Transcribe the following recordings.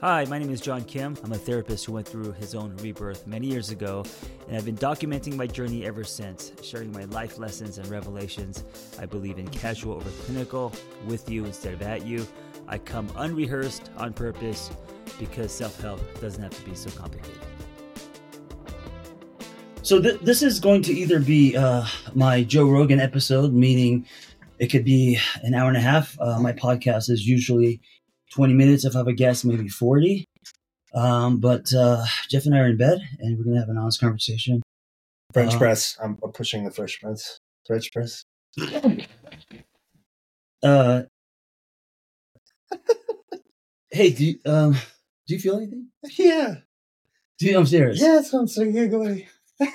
Hi, my name is John Kim. I'm a therapist who went through his own rebirth many years ago, and I've been documenting my journey ever since, sharing my life lessons and revelations. I believe in casual over clinical, with you instead of at you. I come unrehearsed on purpose because self-help doesn't have to be so complicated. So this is going to either be my Joe Rogan episode, meaning it could be an hour and a half. My podcast is usually 20 minutes if I have a guest, maybe 40. But Jeff and I are in bed, and we're going to have an honest conversation. French press. I'm pushing the French press. French press. Hey, do you feel anything? Yeah. I'm serious. Yes, I'm so giggly.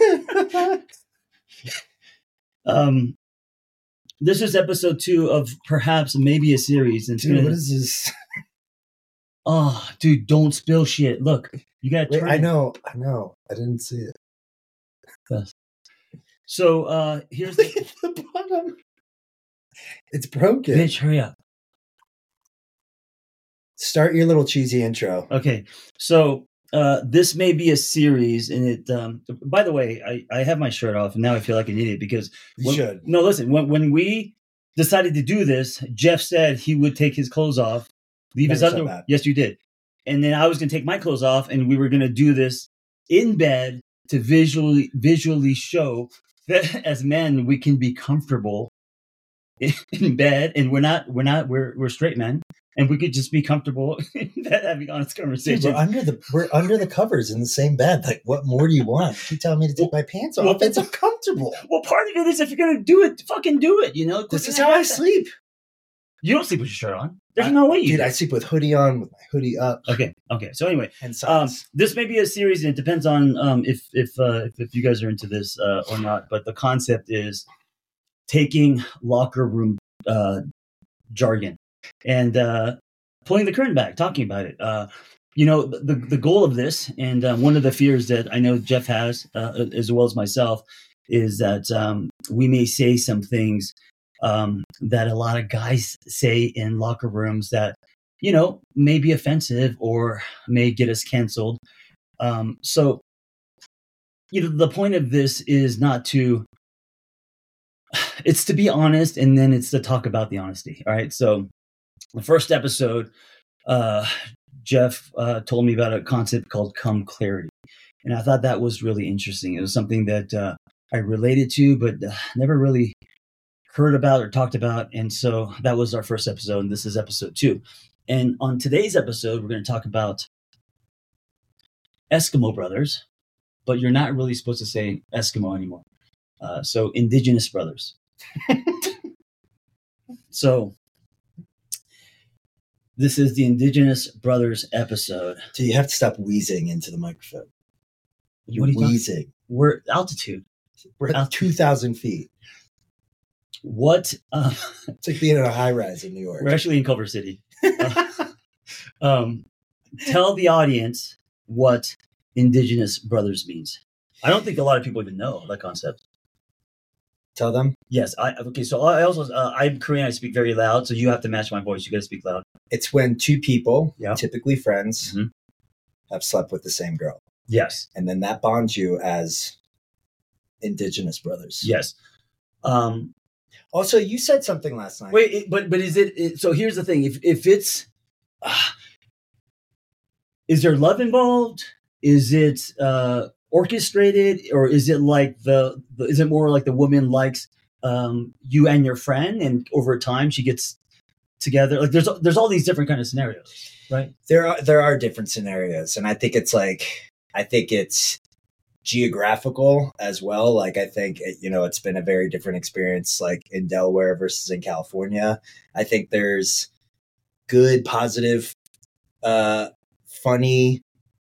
This is episode 2 of perhaps maybe a series. And Dude, what is this? Oh, dude, don't spill shit. Look, you got to turn. I know. I didn't see it. Yes. So here's the bottom. It's broken. Bitch, hurry up. Start your little cheesy intro. Okay. So this may be a series, and it. By the way, I have my shirt off, and now I feel like an idiot because you should. No, listen. When we decided to do this, Jeff said he would take his clothes off, leave his underwear. Yes, you did. And then I was going to take my clothes off, and we were going to do this in bed to visually show that as men we can be comfortable in bed, and we're straight men, and we could just be comfortable in bed having honest conversations. Dude, we're under the covers in the same bed. Like, what more do you want? You telling me to take my pants off? Well, it's uncomfortable. Well, part of it is if you're going to do it, fucking do it. You know, this is how I sleep. You don't sleep with your shirt on. There's no way you do. I sleep with hoodie on, with my hoodie up. Okay. So anyway, and socks. This may be a series, and it depends on if you guys are into this or not. But the concept is taking locker room jargon and pulling the curtain back, talking about it. The goal of this, and one of the fears that I know Jeff has, as well as myself, is that we may say some things that a lot of guys say in locker rooms that, may be offensive or may get us canceled. So, the point of this is it's to be honest, and then it's to talk about the honesty. All right. So the first episode, Jeff told me about a concept called come clarity. And I thought that was really interesting. It was something that I related to, but never really heard about or talked about. And so that was our first episode, and this is episode 2. And on today's episode, we're going to talk about Eskimo brothers, but you're not really supposed to say Eskimo anymore. So indigenous brothers. So this is the Indigenous Brothers episode. So you have to stop wheezing into the microphone. You're wheezing. We're altitude. We're at 2,000 feet. What? It's like being in a high rise in New York. We're actually in Culver City. Tell the audience what Indigenous Brothers means. I don't think a lot of people even know that concept. Tell them. Yes. So I also I'm Korean. I speak very loud, so you have to match my voice. You got to speak loud. It's when two people, typically friends, have slept with the same girl. Yes. And then that bonds you as Indigenous brothers. Yes. Also, you said something last night. Wait, but is it? So here's the thing: if it's, is there love involved? Is it orchestrated, or is it like is it more like the woman likes you and your friend, and over time she gets together? Like there's all these different kind of scenarios, right? There are different scenarios, and I think it's geographical as well. Like I think it's been a very different experience, like in Delaware versus in California. I think there's good, positive, funny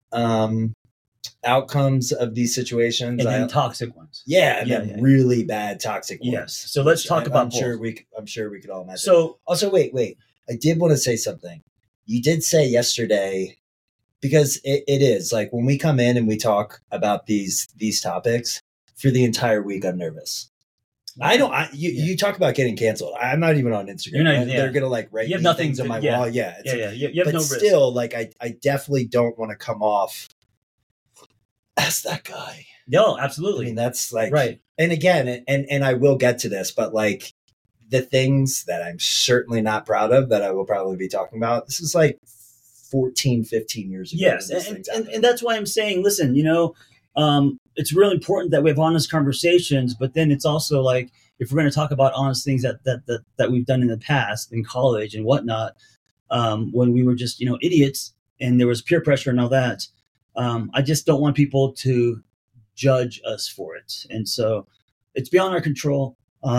outcomes of these situations, and then toxic ones. Yeah, and then really bad toxic ones. Yes. So let's talk about. I'm sure we could all imagine. So also, wait. I did want to say something. You did say yesterday, because it is like when we come in and we talk about these topics for the entire week, I'm nervous. I don't. You talk about getting canceled. I'm not even on Instagram. They're gonna like write you have nothing things on my yeah. wall. Yeah, You have but no still, risk. like I definitely don't want to come off as that guy. No, I absolutely. mean, that's like right. And again, and I will get to this, but like the things that I'm certainly not proud of that I will probably be talking about. This is like 14, 15 years ago. Yes, and that's why I'm saying, listen, it's really important that we have honest conversations, but then it's also like, if we're going to talk about honest things that we've done in the past in college and whatnot, when we were just, idiots and there was peer pressure and all that, I just don't want people to judge us for it. And so it's beyond our control.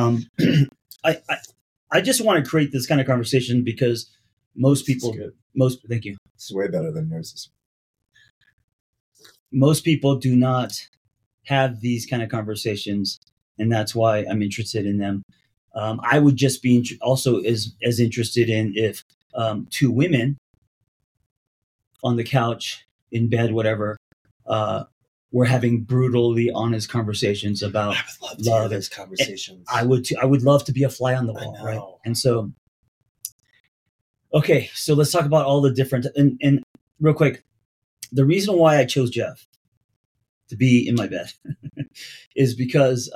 I just want to create this kind of conversation because thank you. It's way better than yours. Most people do not have these kind of conversations, and that's why I'm interested in them. I would just be also as interested in if two women on the couch, in bed, whatever, were having brutally honest conversations about I would love to love. Hear those conversations. I would too. I would love to be a fly on the wall, right? And so, okay, so let's talk about all the different and real quick. The reason why I chose Jeff to be in my bed is because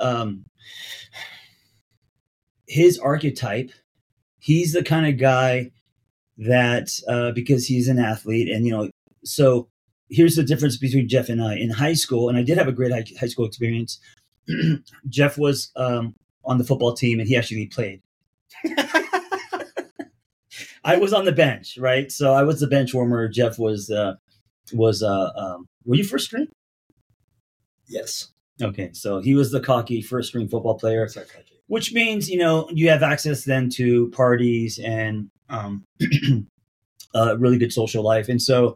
his archetype, he's the kind of guy that because he's an athlete and so here's the difference between Jeff and I. In high school, and I did have a great high school experience, Jeff was on the football team and he actually played. I was on the bench, right? So I was the bench warmer. Jeff was were you first string? Yes. Okay, so he was the cocky first string football player, which means you have access then to parties and a really good social life. And so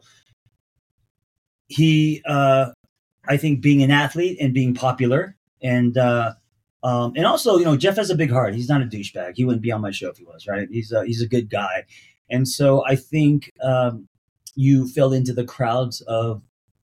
he, I think, being an athlete and being popular, and also Jeff has a big heart. He's not a douchebag. He wouldn't be on my show if he was, right? He's a good guy, and so I think you fell into the crowds of.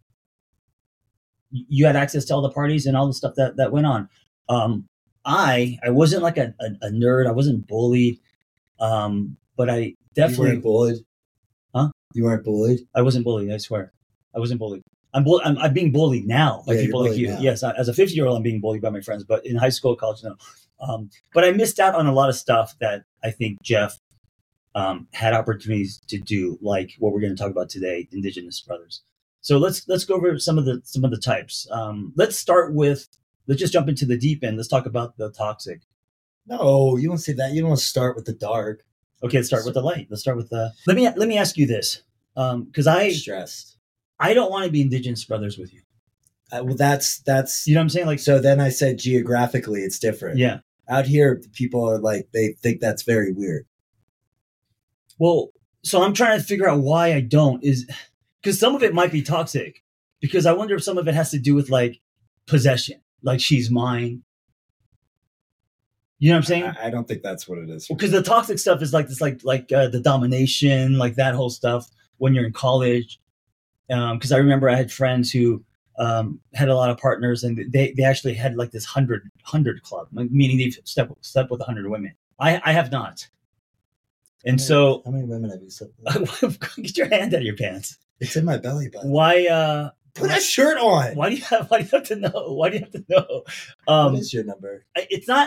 You had access to all the parties and all the stuff that went on. I wasn't like a nerd. I wasn't bullied, but I definitely. You weren't bullied? Huh? You weren't bullied? I wasn't bullied. I swear, I wasn't bullied. I'm being bullied now by people like you. Now. Yes, as a 50-year-old, I'm being bullied by my friends, but in high school, college, no. But I missed out on a lot of stuff that I think Jeff had opportunities to do, like what we're going to talk about today, Indigenous brothers. So let's go over some of the types. Let's just jump into the deep end. Let's talk about the toxic. No, you don't say that. You don't start with the dark. Okay, let's start with the light. Let's start with the. Let me ask you this, because I'm stressed. I don't want to be Indigenous brothers with you. Well, that's you know what I'm saying. Like, so then I said geographically it's different. Yeah, out here people are like they think that's very weird. Well, so I'm trying to figure out why I don't is. Because some of it might be toxic, because I wonder if some of it has to do with like possession, like she's mine. You know what I'm saying? I don't think that's what it is. Because the toxic stuff is like this, like the domination, like that whole stuff when you're in college. Because I remember I had friends who had a lot of partners, and they actually had like this 100 club, meaning they've slept with 100 women. I have not. And how many women have you slept with? Get your hand out of your pants. It's in my belly button. Why? Put a shirt on. Why do you have to know? Why do you have to know? What is your number? It's not.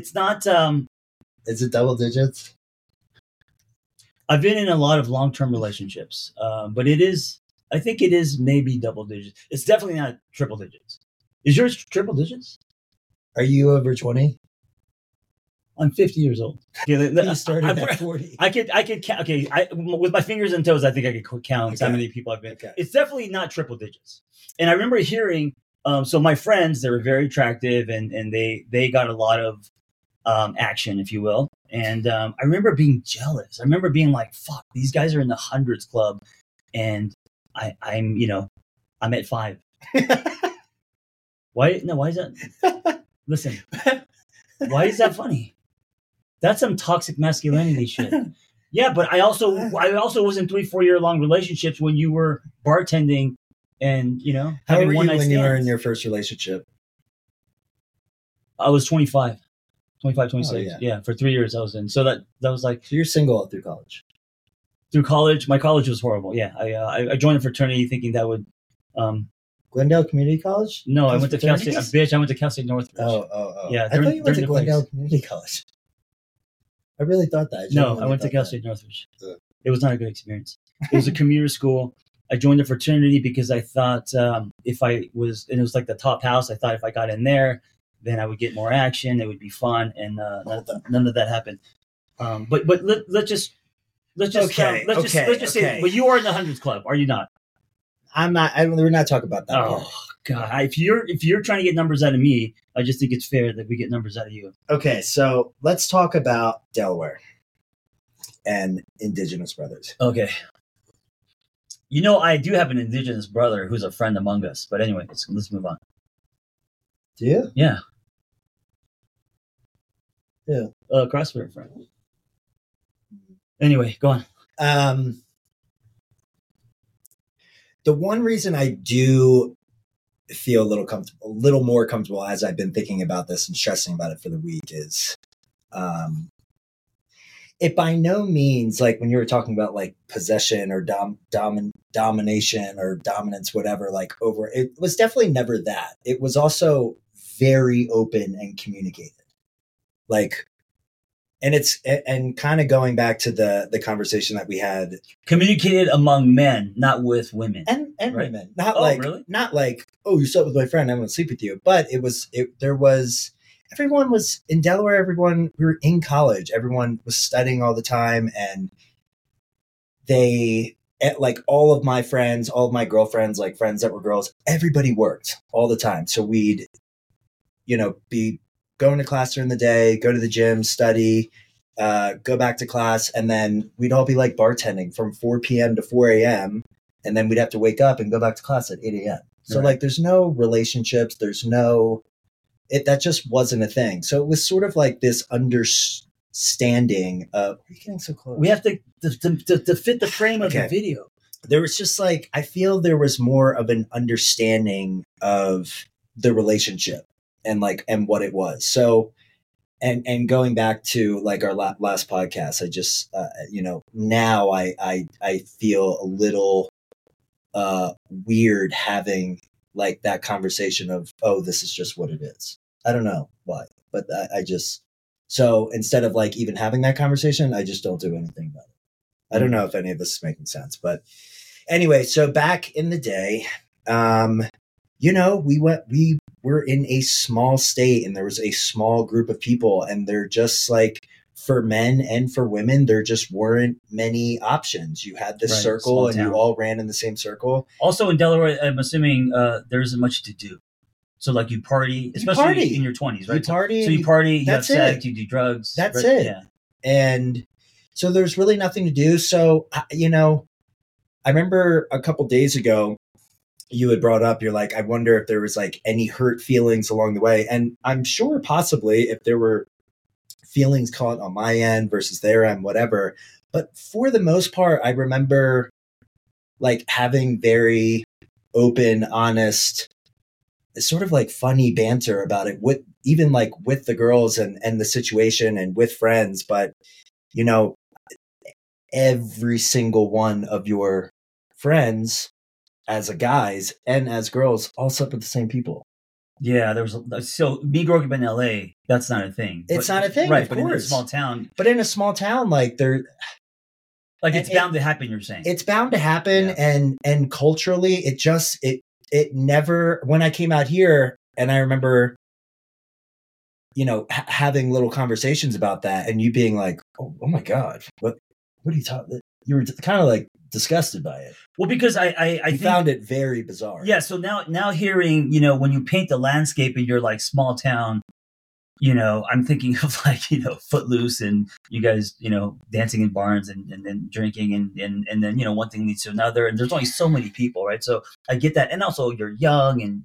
Is it double digits? I've been in a lot of long-term relationships, but it is. I think it is maybe double digits. It's definitely not triple digits. Is yours triple digits? Are you over 20? I'm 50 years old. You started at 40. I could count. Okay, with my fingers and toes, I think I could count how many people I've been. Okay. It's definitely not triple digits. And I remember hearing. So my friends, they were very attractive, and they got a lot of action, if you will. And I remember being jealous. I remember being like, "Fuck, these guys are in the hundreds club, and I'm at 5." Why? No, why is that? Listen, why is that funny? That's some toxic masculinity shit. Yeah, but I also was in 3-4 year long relationships when you were bartending and How were you when you were in your first relationship? I was 25. 25, 26. Yeah, for 3 years I was in. So that was like So you're single all through college. through college. My college was horrible. Yeah, I joined a fraternity thinking that would. Glendale Community College? No, I went to Cal State. Bitch, I went to Cal State Northridge. Oh. Yeah, I thought you went to the Glendale place. Community College. I really thought that. No, I went to Cal State Northridge. Ugh. It was not a good experience. It was a commuter school. I joined a fraternity because I thought if I was, and it was like the top house, I thought if I got in there, then I would get more action. It would be fun, and none of that happened. But let's just say, but you are in the hundreds club, are you not? I'm not. We're not talking about that. Oh God! If you're trying to get numbers out of me, I just think it's fair that we get numbers out of you. Okay, so let's talk about Delaware and Indigenous brothers. Okay. You know, I do have an Indigenous brother who's a friend among us. But anyway, let's move on. Do you? Yeah. Yeah. CrossFit friend. Anyway, go on. The one reason I do feel a little more comfortable as I've been thinking about this and stressing about it for the week is, it by no means, like when you were talking about like possession or domination or dominance, whatever, like over, it was definitely never that. It was also very open and communicated. Like, and kind of going back to the conversation that we had, communicated among men, not with women and right? Women, not like, oh, you slept with my friend, I'm going to sleep with you. But everyone was in Delaware. We were in college. Everyone was studying all the time, and like all of my friends, all of my girlfriends, like friends that were girls, everybody worked all the time. So we'd, be going to class during the day, go to the gym, study, go back to class, and then we'd all be like bartending from 4 p.m. to 4 a.m. And then we'd have to wake up and go back to class at 8 a.m. So like there's no relationships, that just wasn't a thing. So it was sort of like this understanding of, are you getting so close? We have to fit the frame of the video. There was just like, I feel there was more of an understanding of the relationship and what it was. So, and going back to like our last podcast, I just, now I feel a little weird having like that conversation of, oh, this is just what it is. I don't know why, but so instead of like even having that conversation, I just don't do anything about it. I don't know if any of this is making sense, but anyway, so back in the day, we were in a small state and there was a small group of people, and they're just like, for men and for women, there just weren't many options. You had this circle and you all ran in the same circle. Also in Delaware, I'm assuming there isn't much to do. So like you party, especially in your 20s, right? You party, you have sex, you do drugs. That's it. Yeah. And so there's really nothing to do. So, I remember a couple days ago, you had brought up, you're like, I wonder if there was like any hurt feelings along the way. And I'm sure possibly if there were feelings caught on my end versus their end, whatever. But for the most part, I remember like having very open, honest, sort of like funny banter about it with even like with the girls and the situation and with friends. But, every single one of your friends as a guys and as girls all slept with the same people. Yeah, so me growing up in LA, that's not a thing. It's not a thing, right? Of but course. In a small town, like it's bound to happen. You're saying it's bound to happen, yeah. And culturally, it never. When I came out here, and I remember, having little conversations about that, and you being like, "Oh my God, what are you talking?" You were kind of like disgusted by it. Well, because I found it very bizarre. Yeah. So now hearing, when you paint the landscape in your like small town, I'm thinking of like, Footloose and you guys, dancing in barns and then drinking and then, one thing leads to another. And there's only so many people, right? So I get that. And also you're young and,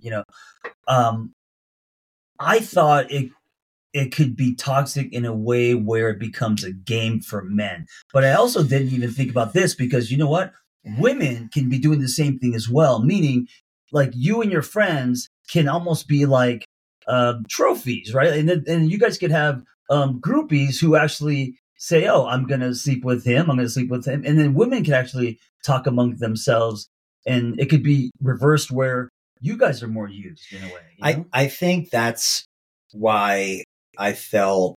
I thought it could be toxic in a way where it becomes a game for men. But I also didn't even think about this because you know what? Women can be doing the same thing as well, meaning like you and your friends can almost be like trophies, right? And you guys could have groupies who actually say, "Oh, I'm going to sleep with him. I'm going to sleep with him," and then women can actually talk among themselves, and it could be reversed where you guys are more used in a way. You know? I think that's why I felt.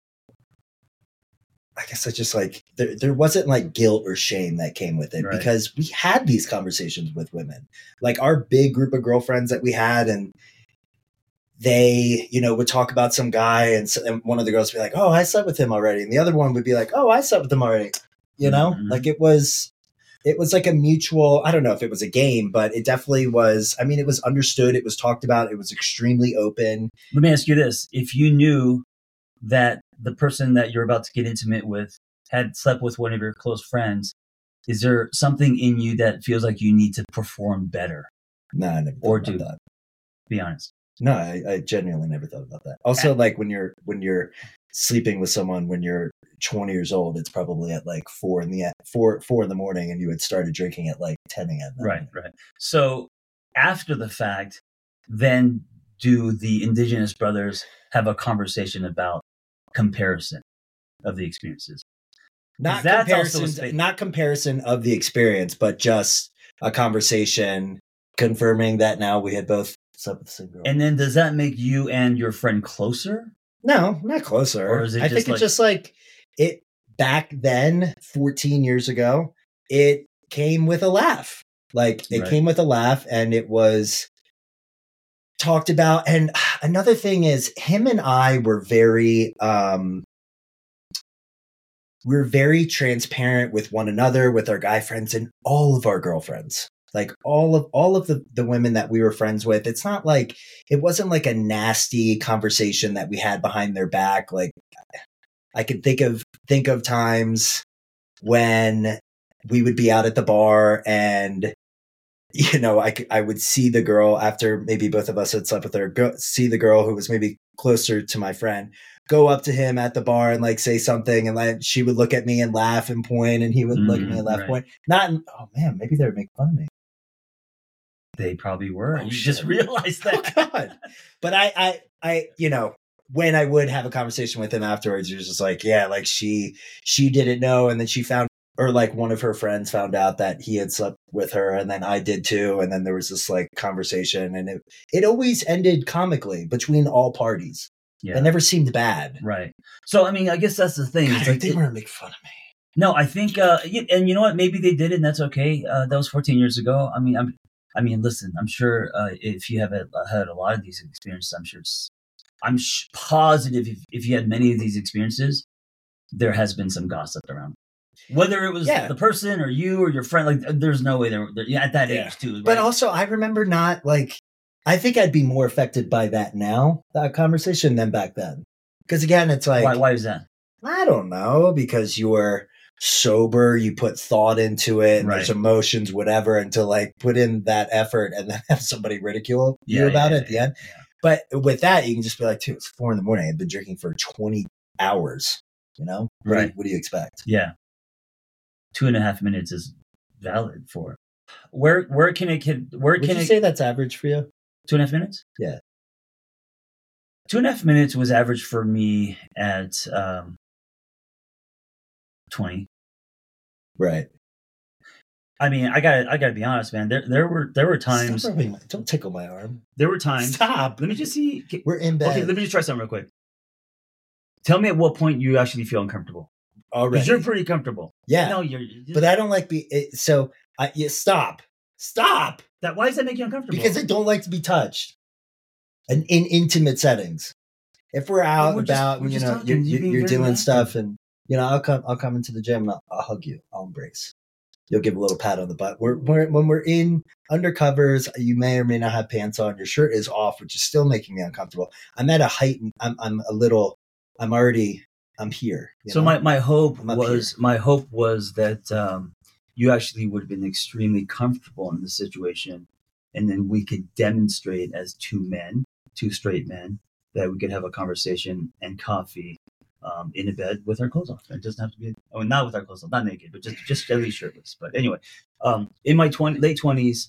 I guess I just like there wasn't like guilt or shame that came with it, because we had these conversations with women, like our big group of girlfriends that we had, and they, would talk about some guy, and one of the girls would be like, "Oh, I slept with him already," and the other one would be like, "Oh, I slept with him already." Like it was like a mutual. I don't know if it was a game, but it definitely was. I mean, it was understood. It was talked about. It was extremely open. Let me ask you this: if you knew that the person that you're about to get intimate with had slept with one of your close friends, is there something in you that feels like you need to perform better? No, I never thought about that. Be honest. No, I genuinely never thought about that. Also, like when you're sleeping with someone when you're 20 years old, it's probably at like 4 in the morning, and you had started drinking at like 10 a.m. Right. So after the fact, then do the Indigenous brothers have a conversation about comparison of the experiences? Not comparison of the experience, but just a conversation confirming that now we had both slept with the same girl. And then does that make you and your friend closer? No, not closer. Or is it it's just like it back then, 14 years ago, it came with a laugh. Like it came with a laugh, and it was talked about. And another thing is, him and I were very transparent with one another, with our guy friends, and all of our girlfriends. Like all of the women that we were friends with. It's not like, it wasn't like a nasty conversation that we had behind their back. Like I could think of times when we would be out at the bar, and I would see the girl after maybe both of us had slept with her, see the girl who was maybe closer to my friend, go up to him at the bar and like say something, and like she would look at me and laugh and point, and he would look at me and laugh, point. Oh man, maybe they would make fun of me. They probably were. You just realized that. Oh, God. But I when I would have a conversation with him afterwards, it was just like, yeah, like she didn't know, and then she found, or like one of her friends found out that he had slept with her, and then I did too, and then there was this like conversation, and it always ended comically between all parties. Yeah. It never seemed bad. Right. So I mean, I guess that's the thing. God, they didn't want to make fun of me. No, I think and you know what? Maybe they did it, and that's okay. That was 14 years ago. I mean, listen, I'm sure if you have had a lot of these experiences, I'm positive if you had many of these experiences, there has been some gossip around. Whether it was the person or you or your friend, like there's no way they're at that age too. Right? But also, I remember not like, I think I'd be more affected by that now, that conversation, than back then. Because again, it's like, why is that? I don't know, because you're sober, you put thought into it, and there's emotions, whatever, and to like put in that effort and then have somebody ridicule you about it at the end. Yeah. But with that, you can just be like, dude, it's 4 a.m. I've been drinking for 20 hours. What do you expect? Yeah. 2.5 minutes is valid for. Where can it Would you say that's average for you? 2.5 minutes? Yeah. 2.5 minutes was average for me at 20. Right. I mean, I gotta be honest, man. There were times. Don't tickle my arm. There were times. Stop. Let me just see. We're in bed. Okay, let me just try something real quick. Tell me at what point you actually feel uncomfortable. Already. Because you're pretty comfortable. Yeah. No, but I don't like stop. Stop. Why does that make you uncomfortable? Because I don't like to be touched. And in intimate settings. If we're out and about, and, you're doing stuff, and I'll come into the gym and I'll hug you. I'll embrace. You'll give a little pat on the butt. When we're in undercovers, you may or may not have pants on. Your shirt is off, which is still making me uncomfortable. I'm at a height, and I'm here. So my hope was that you actually would have been extremely comfortable in the situation, and then we could demonstrate as two straight men, that we could have a conversation and coffee in a bed with our clothes off. It doesn't have to be, not with our clothes off, not naked, but just at least shirtless. But anyway, in my late 20s,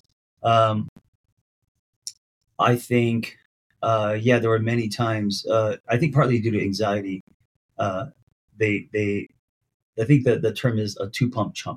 I think, there were many times, I think partly due to anxiety, they I think the term is a 2-pump chump.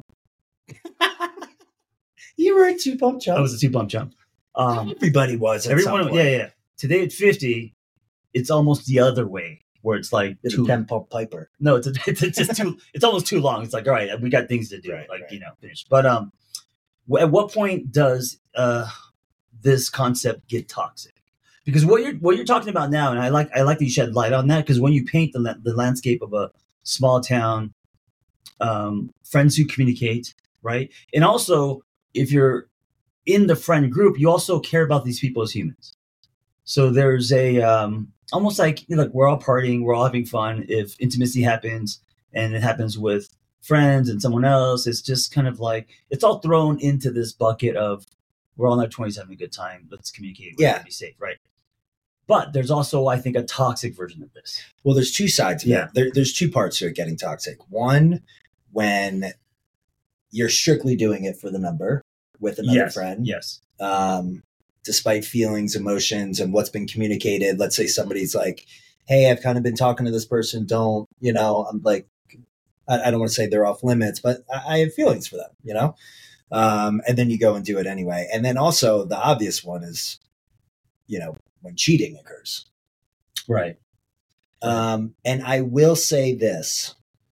You were a 2-pump chump. I was a 2-pump chump. Everybody was. Everyone, yeah. Today at 50, it's almost the other way, where it's like It's a 10-pump piper. No, it's just too. It's almost too long. It's like, all right, we got things to do. Right. Finish. But at what point does this concept get toxic? Because what you're talking about now, and I like that you shed light on that, because when you paint the landscape of a small town, friends who communicate, right, and also if you're in the friend group, you also care about these people as humans. So there's a almost like we're all partying, we're all having fun. If intimacy happens and it happens with friends and someone else, it's just kind of like it's all thrown into this bucket of we're all in our 20s having a good time. Let's communicate. We're gonna be safe, right? But there's also, I think, a toxic version of this. Well, there's two sides of it. There's two parts to it getting toxic. One, when you're strictly doing it for the number with another friend. Yes. Despite feelings, emotions, and what's been communicated. Let's say somebody's like, hey, I've kind of been talking to this person. I'm like, I don't want to say they're off limits, but I have feelings for them, and then you go and do it anyway. And then also the obvious one is, when cheating occurs. Right. And I will say this,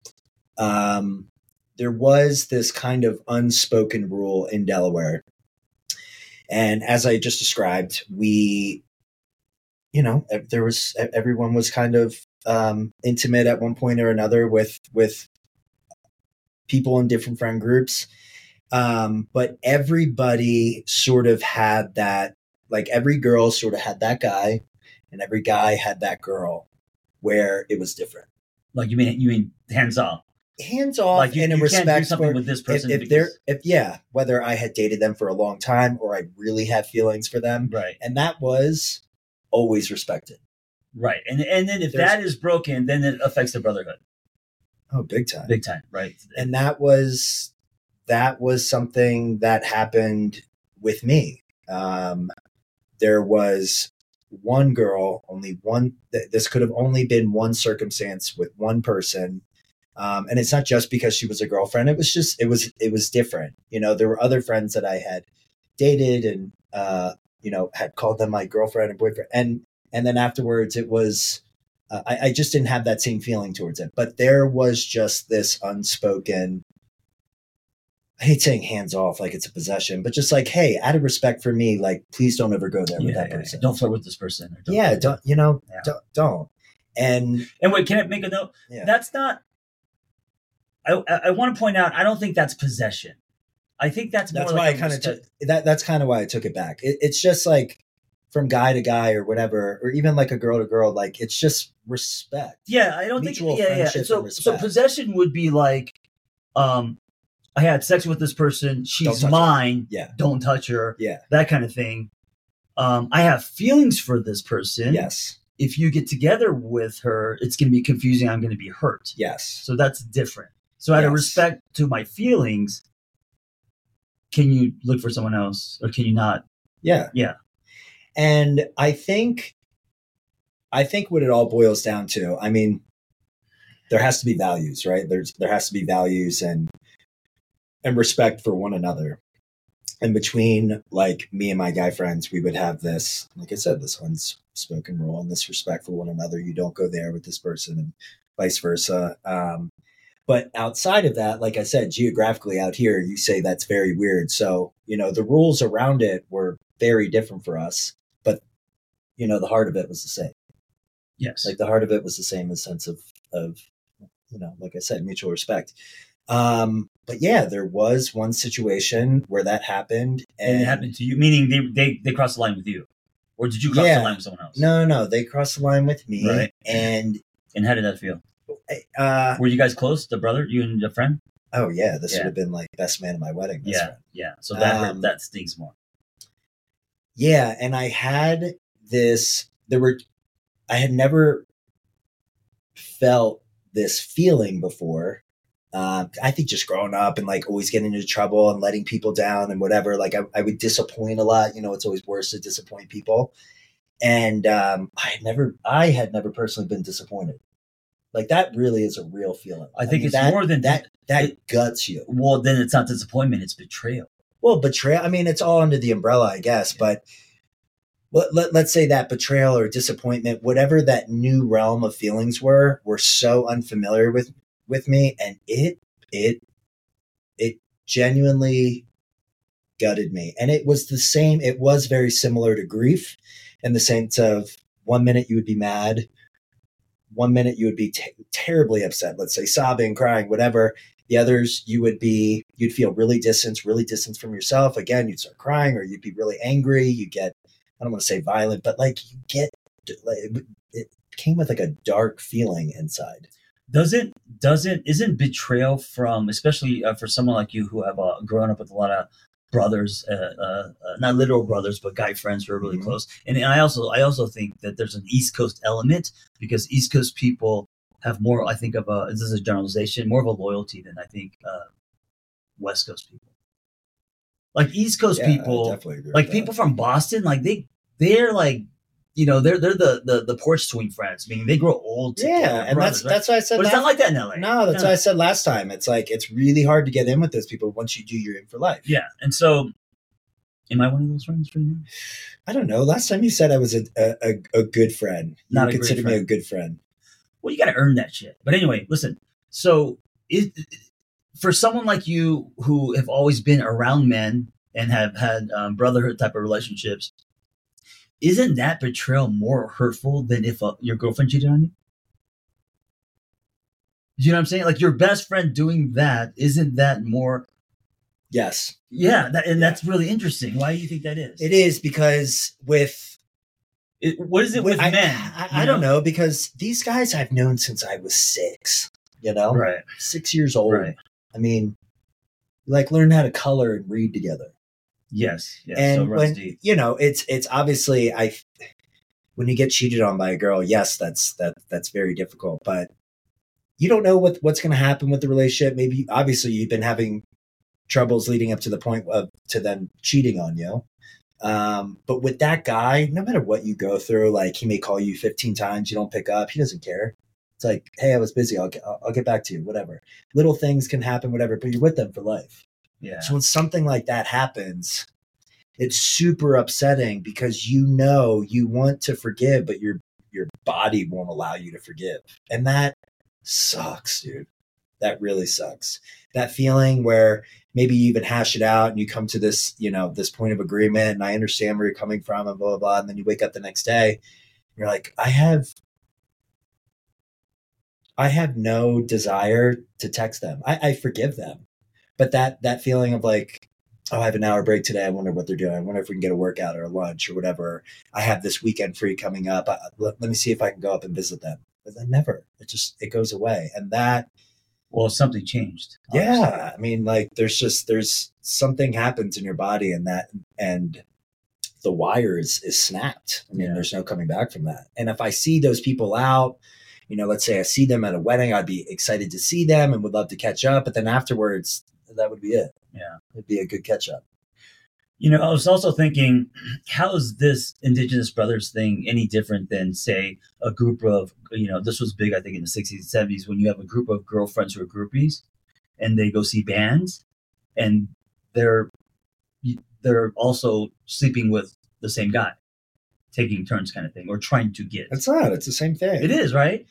there was this kind of unspoken rule in Delaware. And as I just described, everyone was kind of intimate at one point or another with people in different friend groups. But everybody sort of had that, like every girl sort of had that guy and every guy had that girl where it was different. Like you mean hands off? Hands off, like you, and in you respect can't do something for with this person whether I had dated them for a long time or I really had feelings for them, right? And that was always respected, right? And then if that is broken, then it affects the brotherhood. Oh, big time, right? And that was something that happened with me. There was one girl, only one. This could have only been one circumstance with one person. And it's not just because she was a girlfriend. It was different. There were other friends that I had dated and, had called them my girlfriend and boyfriend. And then afterwards it was, I just didn't have that same feeling towards it, but there was just this unspoken, I hate saying hands off, like it's a possession, but just like, hey, out of respect for me, like, please don't ever go there with that person. Don't flirt with this person. Don't. And wait, can I make a note? Yeah. That's not, I want to point out, I don't think that's possession. I think that's more why I kind of that's kind of why I took it back. It's just like from guy to guy or whatever, or even like a girl to girl, like it's just respect. Yeah, I don't Mutual think. friendship So and respect. possession would be like, I had sex with this person. She's mine. Yeah, don't touch her. Yeah, that kind of thing. I have feelings for this person. Yes. If you get together with her, it's going to be confusing. I'm going to be hurt. Yes. So that's different. So out of respect to my feelings, can you look for someone else or can you not? Yeah. Yeah. And I think what it all boils down to, I mean, there has to be values, right? There has to be values and respect for one another. And between like me and my guy friends, we would have this, like I said, this unspoken rule and this respect for one another. You don't go there with this person and vice versa. But outside of that, like I said, geographically out here, you say that's very weird. So, the rules around it were very different for us, but the heart of it was the same. Yes. Like the heart of it was the same in the sense of, like I said, mutual respect. But yeah, there was one situation where that happened. And it happened to you, meaning they crossed the line with you? Or did you cross the line with someone else? No, they crossed the line with me. Right. And how did that feel? Were you guys close, the brother, you and your friend? Oh yeah, this would have been like best man at my wedding. Yeah. So that stings more. Yeah, and I had this. I had never felt this feeling before. I think just growing up and like always getting into trouble and letting people down and whatever. Like I would disappoint a lot. It's always worse to disappoint people. And I had never personally been disappointed. Like that really is a real feeling. I think it's more than that. That guts you. Well, then it's not disappointment; it's betrayal. Well, betrayal. I mean, it's all under the umbrella, I guess. But let's say that betrayal or disappointment, whatever that new realm of feelings were so unfamiliar with me, and it genuinely gutted me. And it was the same. It was very similar to grief, in the sense of 1 minute you would be mad, 1 minute you would be terribly upset. Let's say sobbing, crying, whatever. The others, you'd feel really distanced from yourself. Again, you'd start crying, or you'd be really angry. You get, I don't want to say violent, but like it came with like a dark feeling inside. Isn't betrayal from, especially for someone like you who have grown up with a lot of brothers, not literal brothers, but guy friends who are really close. And I also think that there's an East Coast element, because East Coast people have more, I think, this is a generalization, more of a loyalty than I think West Coast people. Like East Coast people, like people from Boston, like they're like, they're the porch swing friends. I mean, they grow old together. Yeah, and brothers, that's why I said. But it's not like that in LA. No, that's why I said last time. It's like it's really hard to get in with those people. Once you do, you're in for life. Yeah, and so, am I one of those friends for you? I don't know. Last time you said I was a good friend. You consider me a good friend. Well, you got to earn that shit. But anyway, listen. So, for someone like you who have always been around men and have had brotherhood type of relationships, isn't that betrayal more hurtful than if your girlfriend cheated on you? You know what I'm saying? Like your best friend doing that, isn't that more? Yes. Yeah, that's really interesting. Why do you think that is? It is because what is it with men? I don't know, because these guys I've known since I was 6, Right. 6 years old. Right. I mean, like learn how to color and read together. Yes. And so when, it's obviously when you get cheated on by a girl, yes, that's very difficult, but you don't know what's going to happen with the relationship. Maybe obviously you've been having troubles leading up to the point to them cheating on you. But with that guy, no matter what you go through, like he may call you 15 times, you don't pick up. He doesn't care. It's like, hey, I was busy. I'll get back to you. Whatever. Little things can happen, whatever, but you're with them for life. Yeah. So when something like that happens, it's super upsetting because you want to forgive, but your body won't allow you to forgive. And that sucks, dude. That really sucks. That feeling where maybe you even hash it out and you come to this, this point of agreement, and I understand where you're coming from and blah, blah, blah. And then you wake up the next day, and you're like, I have no desire to text them. I forgive them. But that feeling of like, oh, I have an hour break today. I wonder what they're doing. I wonder if we can get a workout or a lunch or whatever. I have this weekend free coming up. Let me see if I can go up and visit them. But then never. It goes away. And that. Well, something changed. Obviously. Yeah. I mean, like there's something happens in your body and the wire is snapped. I mean, There's no coming back from that. And if I see those people out, let's say I see them at a wedding, I'd be excited to see them and would love to catch up. But then afterwards, that would be it. Yeah. It'd be a good catch up. I was also thinking, how is this Indigenous Brothers thing any different than, say, a group of, this was big, I think, in the 60s and 70s, when you have a group of girlfriends who are groupies and they go see bands and they're also sleeping with the same guy, taking turns kind of thing, or trying to get. It's not. It's the same thing. It is, right?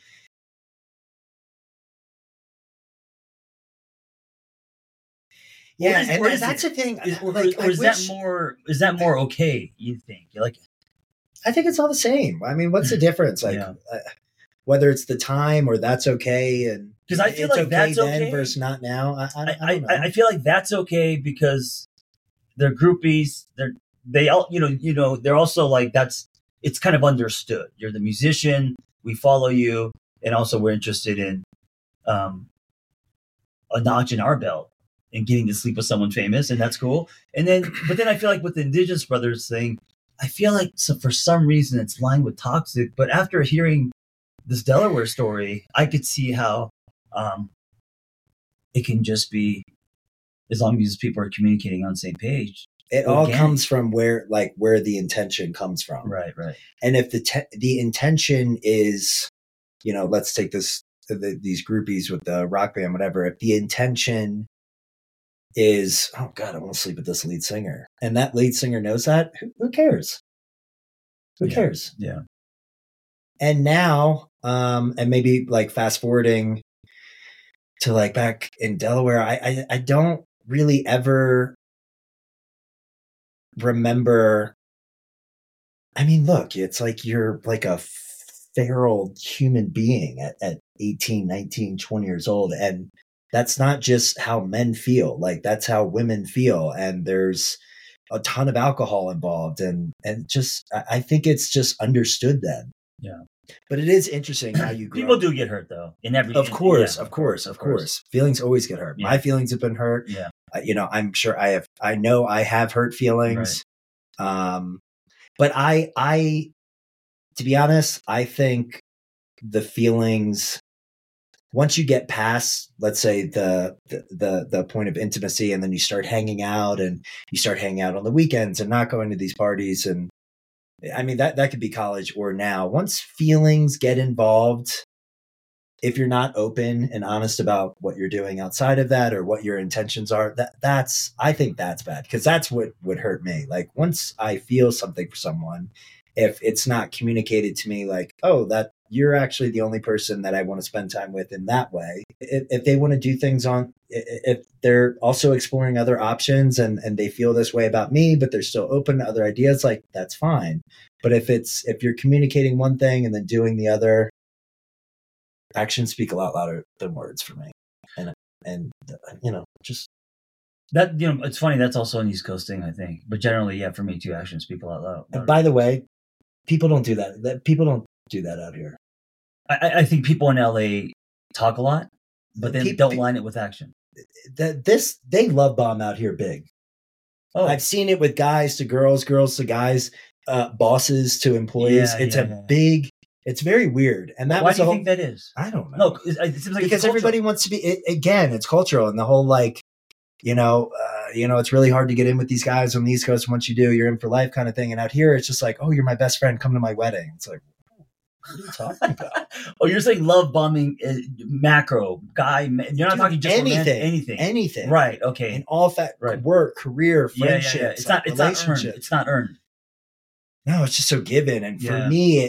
Yeah, that's the thing. Is that more okay? You think? I think it's all the same. I mean, what's the difference? Like, whether it's the time or that's okay, and because I feel like okay that's then okay versus not now. I don't know. I feel like that's okay because they're groupies. They're also like it's kind of understood. You're the musician. We follow you, and also we're interested in a notch in our belt and getting to sleep with someone famous, and that's cool. But then I feel like with the Indigenous Brothers thing, I feel like for some reason it's lined with toxic. But after hearing this Delaware story, I could see how it can just be, as long as people are communicating on the same page. It all comes from where the intention comes from. Right. And if the intention is, let's take this these groupies with the rock band, whatever, if the intention is, oh God, I want to sleep with this lead singer, and that lead singer knows that, who cares? Who cares? Yeah. And now, and maybe like fast forwarding to like back in Delaware, I don't really ever remember. I mean, look, it's like you're like a feral human being at 18, 19, 20 years old. And that's not just how men feel. Like that's how women feel. And there's a ton of alcohol involved. And just, I think it's just understood then. Yeah. But it is interesting how you grow. People do get hurt though. Of course. Feelings always get hurt. Yeah. My feelings have been hurt. Yeah. I'm sure I know I have hurt feelings. Right. But I, to be honest, I think the feelings, once you get past, let's say the point of intimacy, and then you start hanging out on the weekends and not going to these parties. And I mean, that could be college or now. Once feelings get involved, if you're not open and honest about what you're doing outside of that or what your intentions are, I think that's bad, because that's what would hurt me. Like once I feel something for someone, if it's not communicated to me, like, oh, that you're actually the only person that I want to spend time with in that way. If they want to do things if they're also exploring other options and they feel this way about me, but they're still open to other ideas, like that's fine. But if you're communicating one thing and then doing the other, actions speak a lot louder than words for me. And just that, it's funny. That's also an East Coast thing, I think. But generally, yeah, for me too, actions speak a lot louder. And by the way, people don't do that. People don't do that out here. I think people in LA talk a lot, but then don't line it with action. They love bomb out here big. Oh, I've seen it with guys to girls, girls to guys, bosses to employees. Big. It's very weird. And why do you think that is? I don't know. No, it seems like because everybody wants to be. Again, it's cultural, and the whole like, it's really hard to get in with these guys on the East Coast. Once you do, you're in for life, kind of thing. And out here, it's just like, oh, you're my best friend. Come to my wedding. It's like, what are you talking about? Oh, you're saying love bombing, macro guy. You're not talking just anything. Right. Okay. And all that, right. Work, career, friendships. Yeah. It's not earned. No, it's just so given. And for me,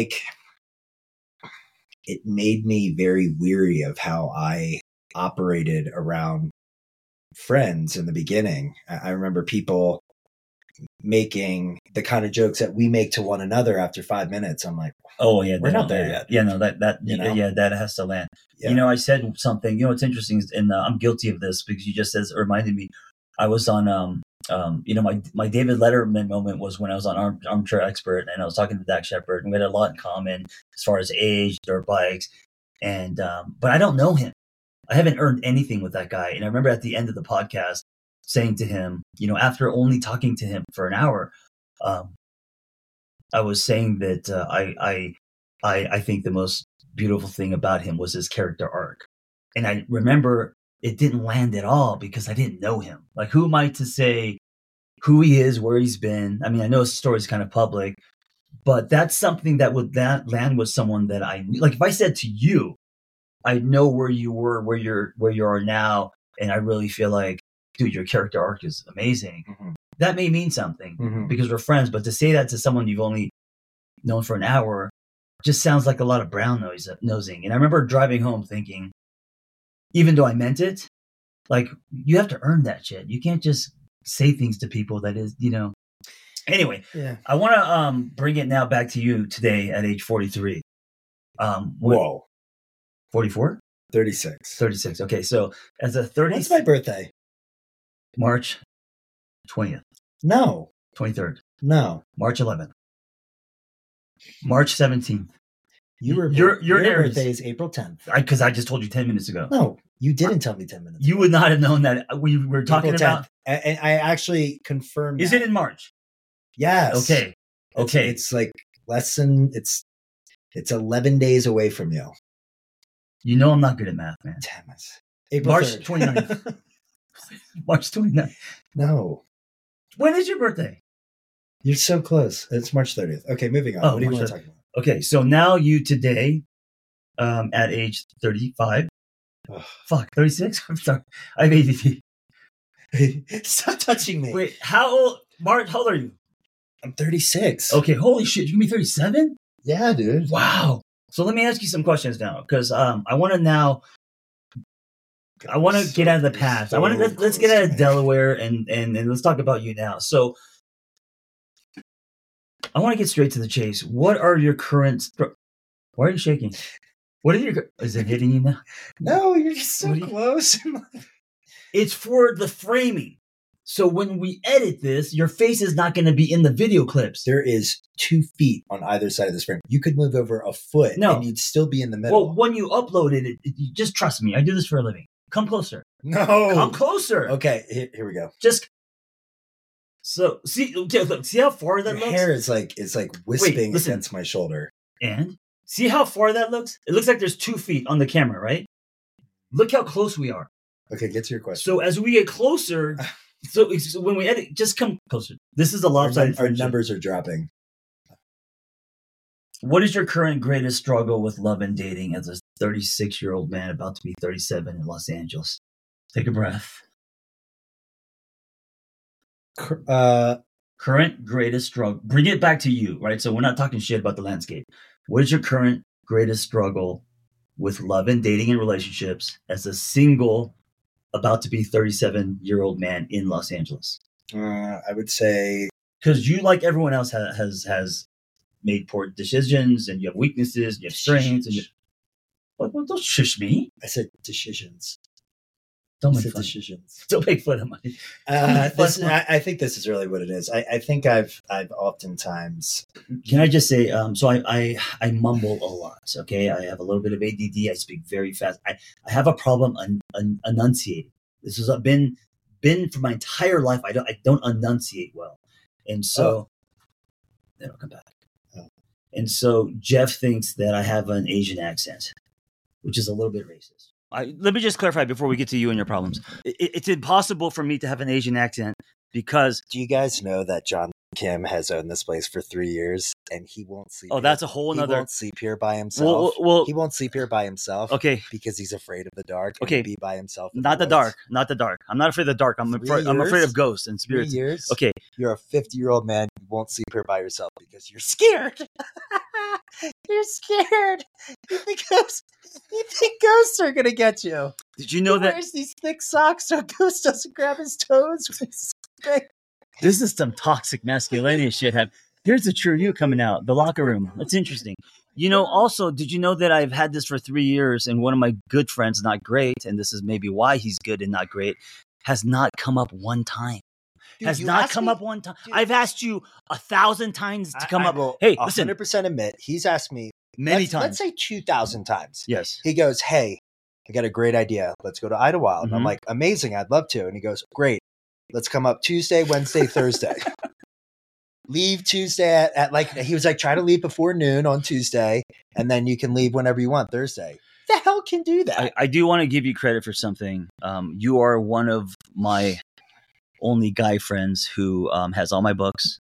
it made me very weary of how I operated around friends in the beginning. I remember people making the kind of jokes that we make to one another after 5 minutes. I'm like, oh yeah, we're not there yet. Yeah, no, that that has to land. Yeah. I said something. It's interesting, and I'm guilty of this because you just reminded me. I was on my David Letterman moment was when I was on Armchair Expert, and I was talking to Dak Shepard, and we had a lot in common as far as age, dirt bikes, and but I don't know him. I haven't earned anything with that guy. And I remember at the end of the podcast saying to him, after only talking to him for an hour, I was saying that I think the most beautiful thing about him was his character arc. And I remember it didn't land at all because I didn't know him. Like, who am I to say who he is, where he's been? I mean, I know his story is kind of public, but that's something that would land with someone that I knew. Like, if I said to you, I know where you were, where you are now, and I really feel like, dude, your character arc is amazing. Mm-hmm. That may mean something because we're friends, but to say that to someone you've only known for an hour just sounds like a lot of brown nosing. And I remember driving home thinking, even though I meant it, like, you have to earn that shit. You can't just say things to people that is, Anyway, I want to bring it now back to you today at age 43. Whoa. 44? 36. 36. Okay, so as a 30... What's my birthday? March 20th. No. 23rd. No. March 11th. March 17th. Your birthday is April 10th. Because I just told you 10 minutes ago. No, you didn't tell me 10 minutes ago. You would not have known that we were talking about. And I actually confirmed. Is it in March? Yes. Okay. It's like it's 11 days away from you. I'm not good at math, man. Damn it. April March 3rd. 29th. March 29th. No. When is your birthday? You're so close. It's March 30th. Okay, moving on. What do you want to talk about? Okay, so now you today at age 35. Ugh. Fuck, 36? I'm sorry. I have ADD. Stop touching me. Wait, how old? Mark, how old are you? I'm 36. Okay, holy shit. You can be 37? Yeah, dude. Wow. So let me ask you some questions now, because I want to now. I want to get out of the past. I want to let's get out of Delaware and let's talk about you now. So I want to get straight to the chase. What are your current? Why are you shaking? What are your? Is it hitting you now? No, you're just so close. It's for the framing. So when we edit this, your face is not going to be in the video clips. There is 2 feet on either side of this frame. You could move over a foot and you'd still be in the middle. Well, when you upload it, you just trust me. I do this for a living. Come closer. No. Come closer. Okay, here we go. Just so see how far that Your looks? hair is like wisping against my shoulder. And see how far that looks? It looks like there's 2 feet on the camera, right? Look how close we are. Okay, get to your question. So as we get closer, so when we edit, just come closer. This is a lopsided. Our numbers are dropping. What is your current greatest struggle with love and dating as a 36-year-old man about to be 37 in Los Angeles? Take a breath. Current greatest struggle. Bring it back to you, right? So we're not talking shit about the landscape. What is your current greatest struggle with love and dating and relationships as a single, about to be 37-year-old man in Los Angeles? I would say, because you, like everyone else, has made poor decisions, and you have weaknesses, you have strengths, and what? Don't shush me. I said decisions. Don't make fun. Decisions. Don't make fun of me. I think this is really what it is. I think I've oftentimes. Can I just say? So I mumble a lot. Okay, I have a little bit of ADD. I speak very fast. I have a problem enunciating. This has been for my entire life. I don't enunciate well, and so then I'll come back. And so Jeff thinks that I have an Asian accent, which is a little bit racist. Let me just clarify before we get to you and your problems. It's impossible for me to have an Asian accent because... Do you guys know that John Kim has owned this place for 3 years and he won't sleep here? That's a whole nother... He won't sleep here by himself. Well, he won't sleep here by himself. Okay. Because he's afraid of the dark. And okay. Be by himself. Not the dark. Not the dark. I'm not afraid of the dark. I'm afraid of ghosts and spirits. 3 years? Okay. You're a 50-year-old man. You won't sleep here by yourself because you're scared. You're scared. You think ghosts are gonna get you. Did you know that? He wears these thick socks so a ghost doesn't grab his toes. This is some toxic masculinity shit. Here's the true you coming out. The locker room. That's interesting. You know, also, did you know that I've had this for 3 years and one of my good friends, not great, and this is maybe why he's good and not great, has not come up one time. Dude, has not come up one time. Dude, I've asked you 1,000 times to come up. Hey, listen. 100% admit, he's asked me many times. Let's say 2,000 times. Yes. He goes, hey, I got a great idea. Let's go to Idlewild. Mm-hmm. And I'm like, amazing. I'd love to. And he goes, great. Let's come up Tuesday, Wednesday, Thursday. Leave Tuesday at like, he was like, try to leave before noon on Tuesday. And then you can leave whenever you want Thursday. Who the hell can do that? I do want to give you credit for something. You are one of my only guy friends who has all my books.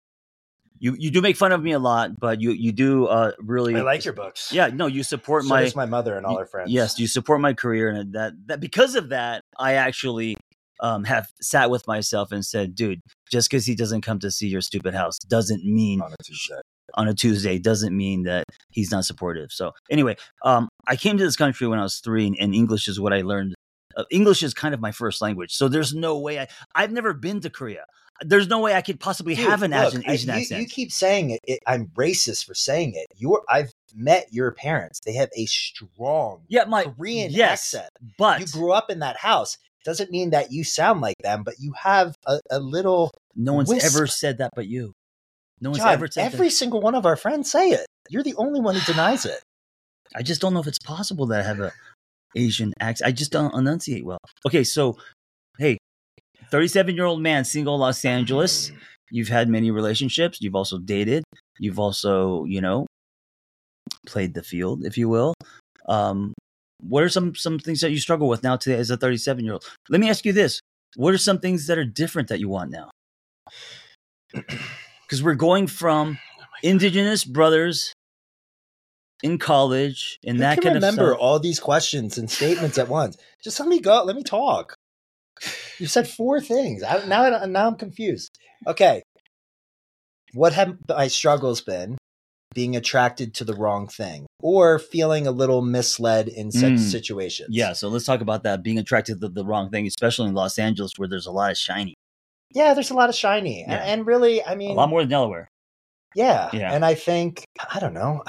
You do make fun of me a lot, but you do really. I like your books. Yeah, no, you support so does my mother and all her friends. Yes, you support my career, and that because of that, I actually have sat with myself and said, dude, just because he doesn't come to see your stupid house doesn't mean on a Tuesday doesn't mean that he's not supportive. So anyway, I came to this country when I was 3, and English is what I learned. English is kind of my first language, so there's no way I've never been to Korea. There's no way I could possibly have an Asian accent. You keep saying it. I'm racist for saying it. I've met your parents. They have a strong Korean accent. But you grew up in that house. Doesn't mean that you sound like them, but you have a little. No one's ever said that but you. No one's John, ever said every single one of our friends say it. You're the only one who denies it. I just don't know if it's possible that I have a Asian accent. I just don't enunciate well. Okay, so hey, 37-year-old man, single, Los Angeles. You've had many relationships. You've also dated. You've also, played the field, if you will. What are some things that you struggle with now today as a 37-year-old? Let me ask you this. What are some things that are different that you want now? Because we're going from indigenous brothers in college and Who that can kind of remember stuff. all these questions and statements at once? Just let me go. Let me talk. You said 4 things. Now I'm confused. Okay. What have my struggles been? Being attracted to the wrong thing or feeling a little misled in such situations. Yeah, so let's talk about that. Being attracted to the wrong thing, especially in Los Angeles where there's a lot of shiny. Yeah, there's a lot of shiny. Yeah. And really, I mean, A lot more than Delaware. Yeah. Yeah. And I think, I don't know.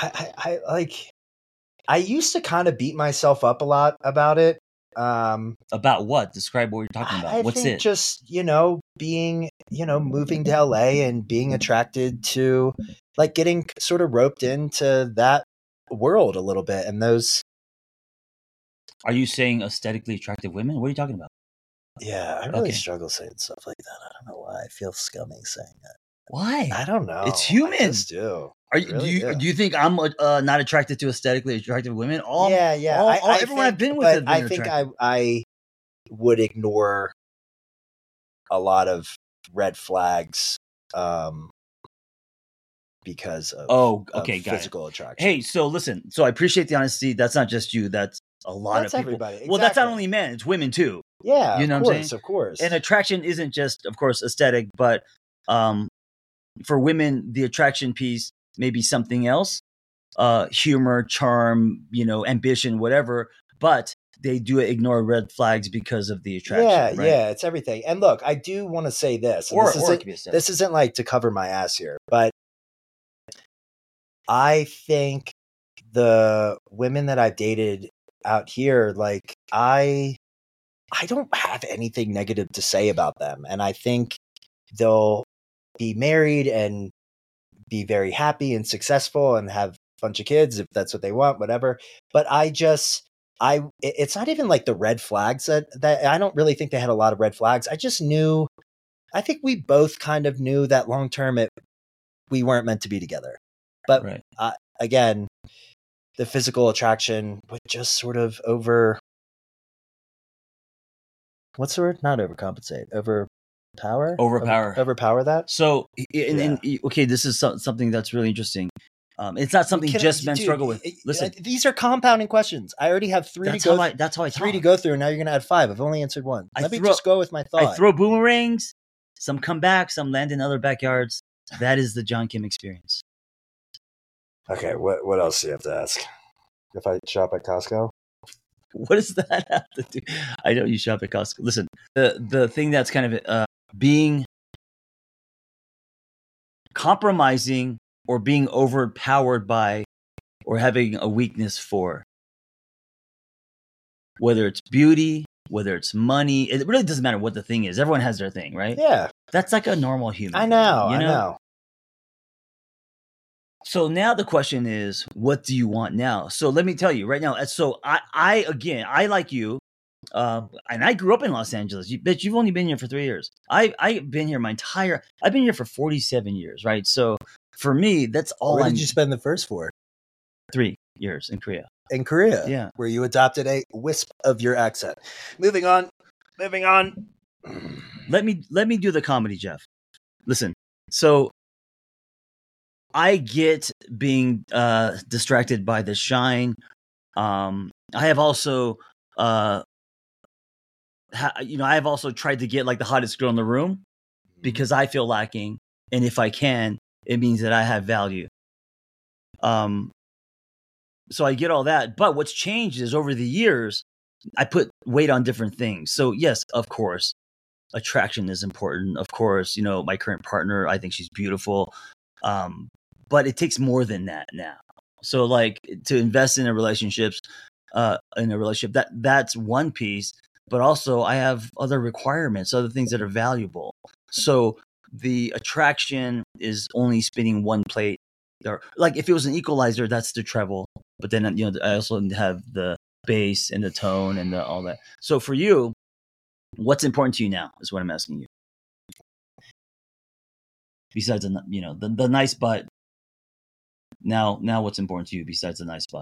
I used to kind of beat myself up a lot about it. About what? Describe what you're talking about. I What's think it? just, being, moving to LA and being attracted to like getting sort of roped into that world a little bit. And those, Are you saying aesthetically attractive women? What are you talking about? yeah, I really Okay. struggle saying stuff like that. I don't know why I feel scummy saying that. Why? I don't know. It's human. I just do. Are you, Really do you think I'm not attracted to aesthetically attractive women? Yeah. Everyone I've been with has been I think attractive. I would ignore a lot of red flags because of, okay, of got it. physical attraction. Hey, so listen. So I appreciate the honesty. That's not just you. That's a lot That's of people. everybody. Well, that's not Exactly. only men. It's women too. Yeah, You know of what I'm course, saying? of course. And attraction isn't just, of course, aesthetic, but for women, the attraction piece may be something else. Humor, charm, ambition, whatever. But they do ignore red flags because of the attraction. Yeah, right? yeah, it's everything. And look, I do want to say this. And Or this it isn't could be aesthetic. this isn't like to cover my ass here, but I think the women that I've dated out here, like I don't have anything negative to say about them. And I think they'll be married and be very happy and successful and have a bunch of kids if that's what they want, whatever. But it's not even like the red flags that I don't really think they had a lot of red flags. I think we both kind of knew that long term we weren't meant to be together. But Right. Again, the physical attraction would just sort of what's the word? Not overcompensate. Overpower that. So, okay, this is something that's really interesting. It's not something just men struggle with. Listen, these are compounding questions. I already have 3 to go. That's how I three talk. to go through, and now you're going to add 5. I've only answered 1. Let me just go with my thought. I throw boomerangs. Some come back. Some land in other backyards. That is the John Kim experience. Okay, what else do you have to ask? If I shop at Costco? What does that have to do? I know you shop at Costco. Listen, the thing that's kind of being compromising or being overpowered by or having a weakness for, whether it's beauty, whether it's money, it really doesn't matter what the thing is. Everyone has their thing, right? Yeah. That's like a normal human. I know. So now the question is, what do you want now? So let me tell you right now. So I like you, and I grew up in Los Angeles. But you've only been here for 3 years. I've been here I've been here for 47 years, right? So for me, that's all. Where did you spend the first 4? 3 years in Korea. In Korea, yeah, where you adopted a wisp of your accent. Moving on. Let me do the comedy, Jeff. Listen, so I get being distracted by the shine. I have also, I have also tried to get like the hottest girl in the room because I feel lacking, and if I can, it means that I have value. So I get all that, but what's changed is over the years, I put weight on different things. So yes, of course, attraction is important. Of course, my current partner, I think she's beautiful. But it takes more than that now. So like to invest in a relationship, that's one piece, but also I have other requirements, other things that are valuable. So the attraction is only spinning one plate. Or like if it was an equalizer, that's the treble. But then I also have the bass and the tone and all that. So for you, what's important to you now is what I'm asking you. Besides the nice butt. Now what's important to you besides the nice butt?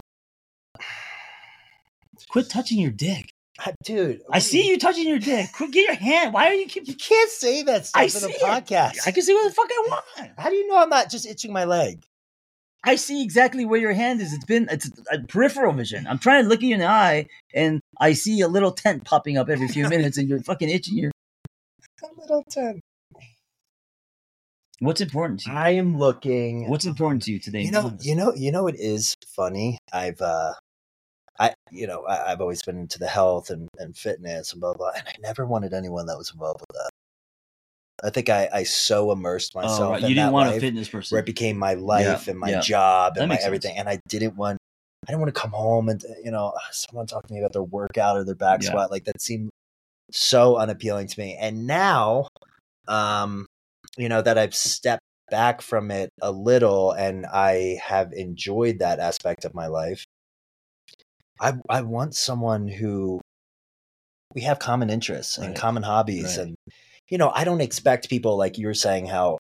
Quit touching your dick. Dude. I see you touching your dick. Quit, get your hand. Why are you You can't say that stuff in a podcast. I can say what the fuck I want. How do you know I'm not just itching my leg? I see exactly where your hand is. It's a peripheral vision. I'm trying to look you in the eye, and I see a little tent popping up every few minutes, and you're fucking itching your. A little tent. What's important to you? I am looking. What's important to you today? You know, it is funny. I've always been into the health and fitness and blah blah, and I never wanted anyone that was involved with that. I think I so immersed myself in you didn't that want life a fitness person where it became my life and my job and my everything, and I didn't want to come home and someone talk to me about their workout or their back squat. Like that seemed so unappealing to me. And now, that I've stepped back from it a little and I have enjoyed that aspect of my life, I want someone who we have common interests and common hobbies. And, I don't expect people, like you were saying, how,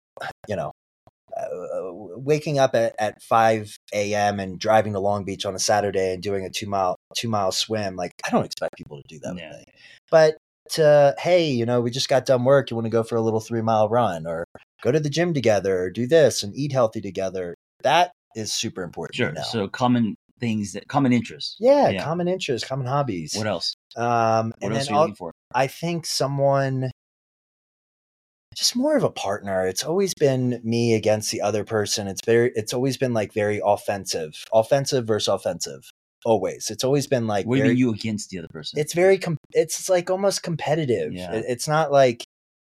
waking up at 5 a.m. and driving to Long Beach on a Saturday and doing a 2-mile swim. Like, I don't expect people to do that with me. But hey, we just got done work. You want to go for a little 3-mile run or go to the gym together or do this and eat healthy together. That is super important. Sure. So common interests. Yeah, common interests, common hobbies. What else? What else are you looking for? I think someone, just more of a partner. It's always been me against the other person. It's always been like very offensive versus offensive. Always. It's always been like, what are you against the other person? It's very, it's like almost competitive. Yeah. It's not like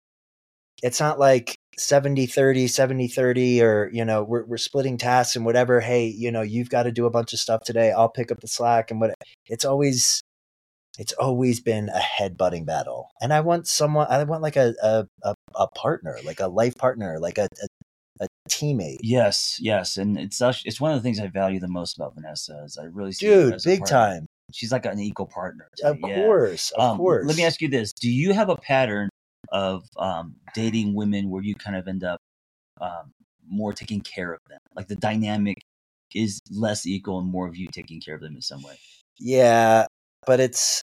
70-30, 70-30, or, we're splitting tasks and whatever. Hey, you've got to do a bunch of stuff today. I'll pick up the slack and it's always been a head-butting battle. And I want like a partner, like a life partner, like a teammate. Yes. And it's one of the things I value the most about Vanessa is I really see her as big time. She's like an equal partner. Of course. Let me ask you this. Do you have a pattern of dating women where you kind of end up more taking care of them? Like the dynamic is less equal and more of you taking care of them in some way? Yeah, but it's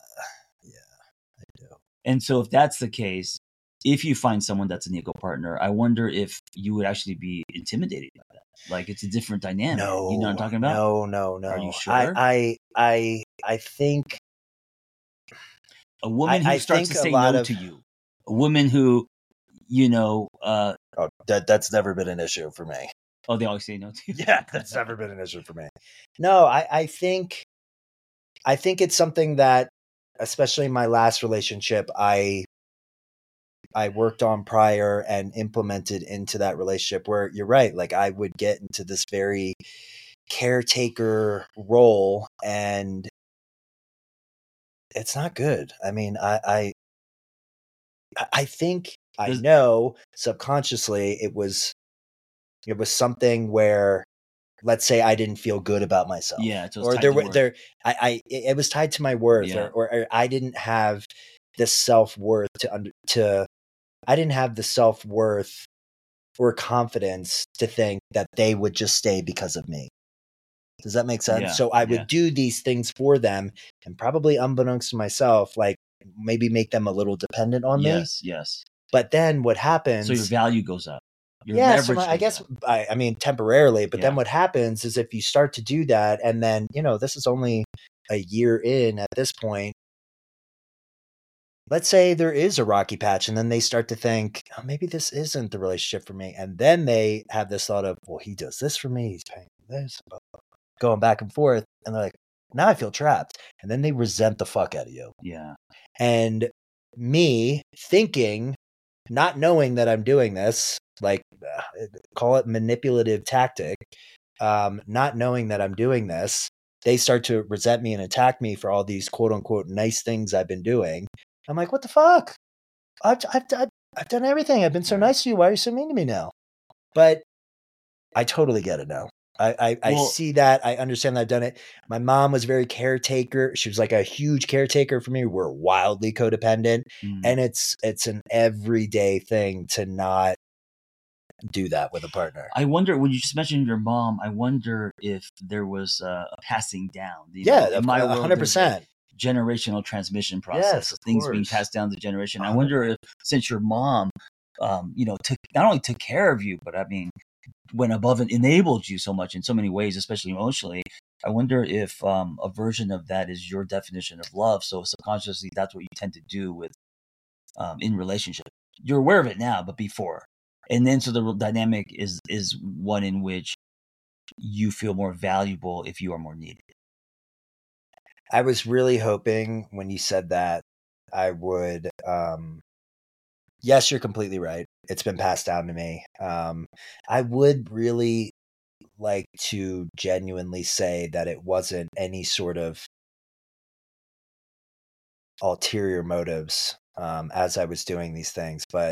I do. And so if that's the case, if you find someone that's an equal partner, I wonder if you would actually be intimidated by that. Like it's a different dynamic. No, you know what I'm talking about? No. Are you sure? I think a woman who starts to say no to you, a woman who, that's never been an issue for me. Oh, they always say no to you? Yeah, that's never been an issue for me. No, I think it's something that, especially in my last relationship, I worked on prior and implemented into that relationship, where you're right. Like I would get into this very caretaker role and it's not good. I mean, I think I know subconsciously it was something where, let's say I didn't feel good about myself. Yeah. So or it was tied to my worth, or I didn't have the self-worth I didn't have the self-worth or confidence to think that they would just stay because of me. Does that make sense? Yeah, so I would do these things for them and probably unbeknownst to myself, like maybe make them a little dependent on me. Yes. But then what happens? So your value goes up. I guess, I mean, temporarily, but then what happens is if you start to do that, and then, this is only a year in at this point, let's say there is a rocky patch and then they start to think, oh, maybe this isn't the relationship for me. And then they have this thought of, well, he does this for me. He's paying this, going back and forth. And they're like, now I feel trapped. And then they resent the fuck out of you. Yeah. And me thinking, not knowing that I'm doing this, like call it manipulative tactic, not knowing that I'm doing this, they start to resent me and attack me for all these quote unquote nice things I've been doing. I'm like, what the fuck? I've done everything. I've been so nice to you. Why are you so mean to me now? But I totally get it now. I see that. I understand that I've done it. My mom was very caretaker. She was like a huge caretaker for me. We're wildly codependent. And it's an everyday thing to not do that with a partner. I wonder, when you just mentioned your mom, I wonder if there was a passing down. In my 100%. Generational transmission process. Yes, things being passed down the generation. I wonder if, since your mom, not only took care of you, but I mean, went above and enabled you so much in so many ways, especially emotionally. I wonder if a version of that is your definition of love. So subconsciously, that's what you tend to do with in relationship. You're aware of it now, but before, and then so the dynamic is one in which you feel more valuable if you are more needed. I was really hoping when you said that I would. Yes, you're completely right. It's been passed down to me. I would really like to genuinely say that it wasn't any sort of ulterior motives as I was doing these things, but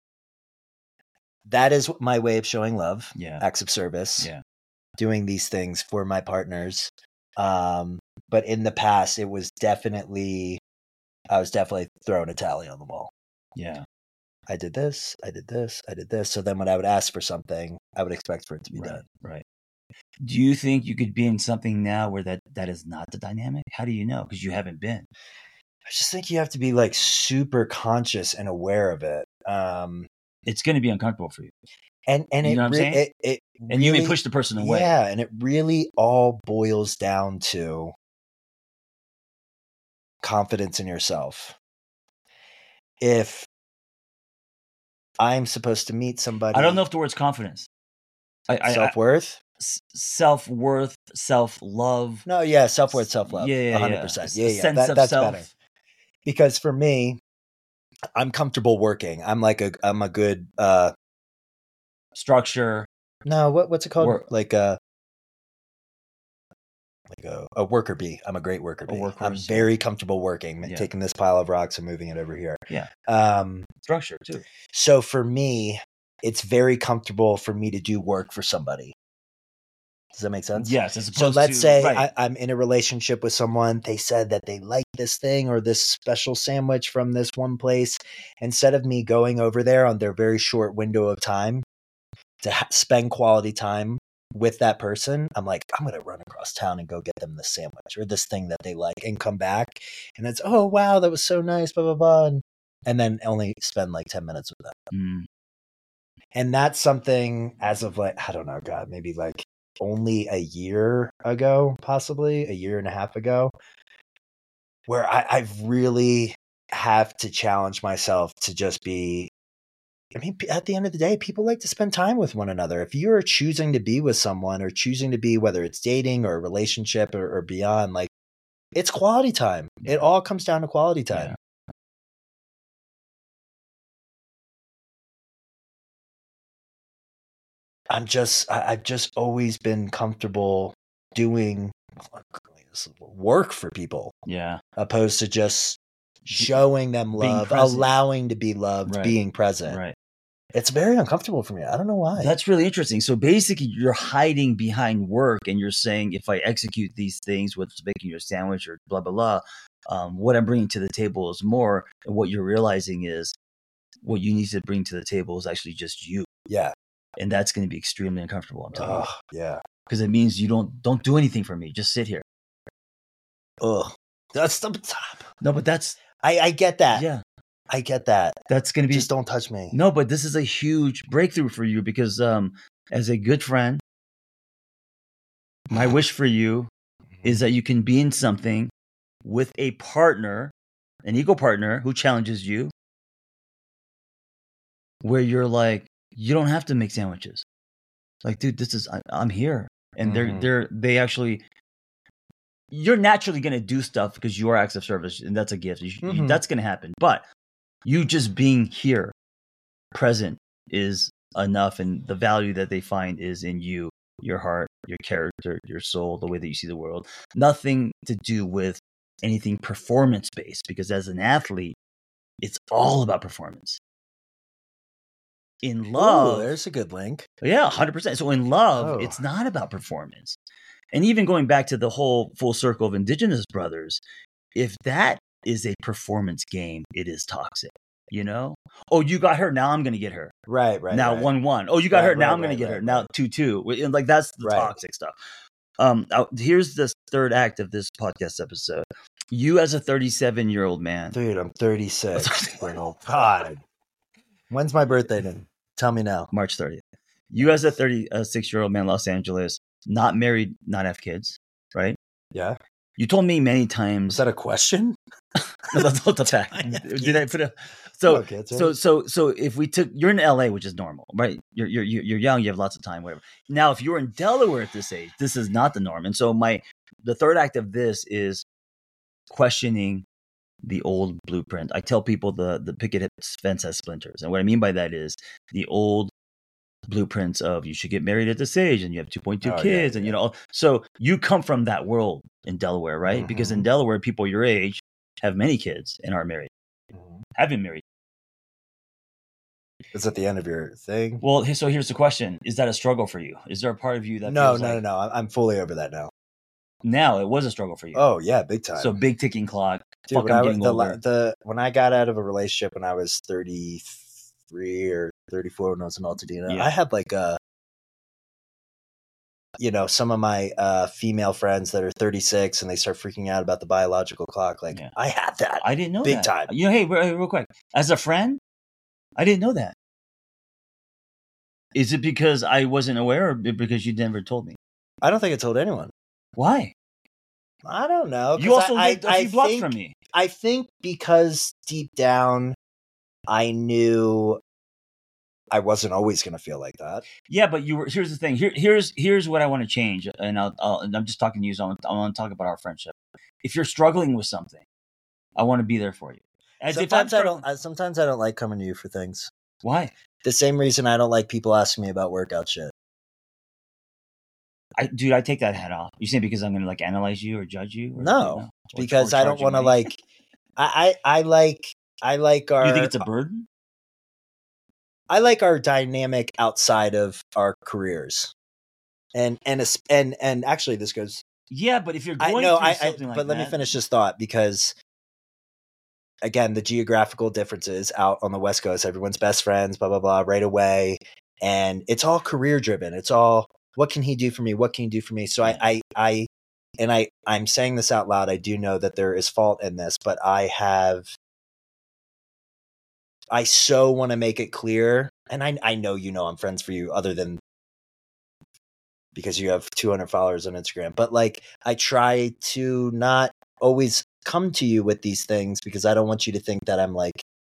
that is my way of showing love. Yeah. Acts of service. Yeah. Doing these things for my partners. But in the past, I was definitely throwing a tally on the wall. Yeah. I did this, I did this, I did this. So then when I would ask for something, I would expect for it to be done. Right. Do you think you could be in something now where that is not the dynamic? How do you know? Because you haven't been. I just think you have to be like super conscious and aware of it. It's going to be uncomfortable for you. And you know what I'm saying? It and you may push the person away. Yeah, and it really all boils down to confidence in yourself. If I'm supposed to meet somebody, I don't know if the word's confidence. Self-worth? Self-worth, self-love. No, yeah, self-worth, self-love. Yeah, 100%. Yeah. Sense of that's self. better. Because for me, I'm comfortable working. I'm a good structure. No, what's it called? Like a worker bee. I'm a great worker bee. I'm very comfortable working, taking this pile of rocks and moving it over here. Yeah. Structure too. So for me, it's very comfortable for me to do work for somebody. Does that make sense? Yes. So let's say I'm in a relationship with someone. They said that they like this thing or this special sandwich from this one place. Instead of me going over there on their very short window of time to spend quality time with that person, I'm like, I'm going to run across town and go get them this sandwich or this thing that they like and come back. And it's, oh, wow, that was so nice, blah, blah, blah. And then only spend like 10 minutes with them. And that's something as of like, I don't know, God, maybe like only a year ago, possibly a year and a half ago, where I've really have to challenge myself to just be, I mean, at the end of the day, people like to spend time with one another. If you're choosing to be with someone or choosing to be, whether it's dating or a relationship or beyond, like it's quality time. It all comes down to quality time. Yeah. I've just always been comfortable doing work for people. Yeah. Opposed to just showing them love, allowing to be loved, being present. Right. It's very uncomfortable for me. I don't know why. That's really interesting. So basically you're hiding behind work and you're saying, if I execute these things, whether it's making your sandwich or blah, blah, blah, what I'm bringing to the table is more. And what you're realizing is what you need to bring to the table is actually just you. Yeah. And that's going to be extremely uncomfortable. I'm telling you. Yeah. Because it means you don't do anything for me. Just sit here. Ugh. That's the top. No, but that's... I get that. Yeah. I get that. That's going to be... Just don't touch me. No, but this is a huge breakthrough for you because as a good friend, my wish for you is that you can be in something with a partner, an equal partner who challenges you, where you're like, you don't have to make sandwiches. Like, dude, I'm here. And they actually, you're naturally going to do stuff because you are acts of service and that's a gift. That's going to happen. But you just being here, present, is enough. And the value that they find is in you, your heart, your character, your soul, the way that you see the world. Nothing to do with anything performance based, because as an athlete, it's all about performance. In love, there's a good link. Yeah, 100%. So in love, it's not about performance. And even going back to the whole full circle of Indigenous brothers, if that is a performance game, it is toxic. You know? Oh, you got her. Now I'm going to get her. Right. Now 1-1. Oh, you got her. Now I'm going to get her. Now 2-2. And like that's the toxic stuff. Here's the third act of this podcast episode. You as a 37-year-old man. Dude, I'm 36. Oh, God. When's my birthday then? Tell me now. March 30th. You as a 36-year-old man, Los Angeles, not married, not have kids, right? Yeah. You told me many Is times. that a question? No, that's a fact. Did I put a No kids, right? so if we took, you're in LA, which is normal, right? You're young, you have lots of time, whatever. Now, if you're in Delaware at this age, this is not the norm. And so the third act of this is questioning the old blueprint. I tell people the picket fence has splinters, and what I mean by that is the old blueprints of you should get married at this age and you have 2.2 kids, and you know, so you come from that world in Delaware, right? Because in Delaware, people your age have many kids and are married, have been married. Is that the end of your thing? Well, so here's the question: is that a struggle for you? Is there a part of you that No. feels like, I'm fully over that now. now it was a struggle for you? Oh yeah, big time. So big ticking clock. Dude, Fuck, I'm getting older. when I got out of a relationship when I was 33 or 34 when I was in Altadena, Yeah. I had like some of my female friends that are 36 and they start freaking out about the biological clock. Like Yeah. I had that. I didn't know big that. time. You know, hey, real quick, as a friend, I didn't know that. Is it because I wasn't aware, or because you never told me? I don't think I told anyone. Why? I don't know. 'cause You also I lived a few blocks think- from me. I think because deep down I knew I wasn't always going to feel like that. Yeah, but you were. Here's the thing. Here's what I want to change, and I'm just talking to you. So I want to talk about our friendship. If you're struggling with something, I want to be there for you. As if I'm Sometimes I don't like coming to you for things. Why? The same reason I don't like people asking me about workout shit. Dude, I take that hat off. You saying because I'm going to like analyze you or judge you? Or, No, or because I don't charge you want to money? like. I like our. You think it's a burden? I like our dynamic outside of our careers, and actually this goes. Yeah, but if you're going No, through something like that, but let me finish this thought because. Again, the geographical differences out on the West Coast, everyone's best friends, blah, blah, blah, right away. And it's all career driven. It's all, what can he do for me? What can he do for me? So I'm saying this out loud. I do know that there is fault in this, but I so want to make it clear. And I know, I'm friends for you other than because you have 200 followers on Instagram, but like, I try to not always come to you with these things because I don't want you to think that I'm like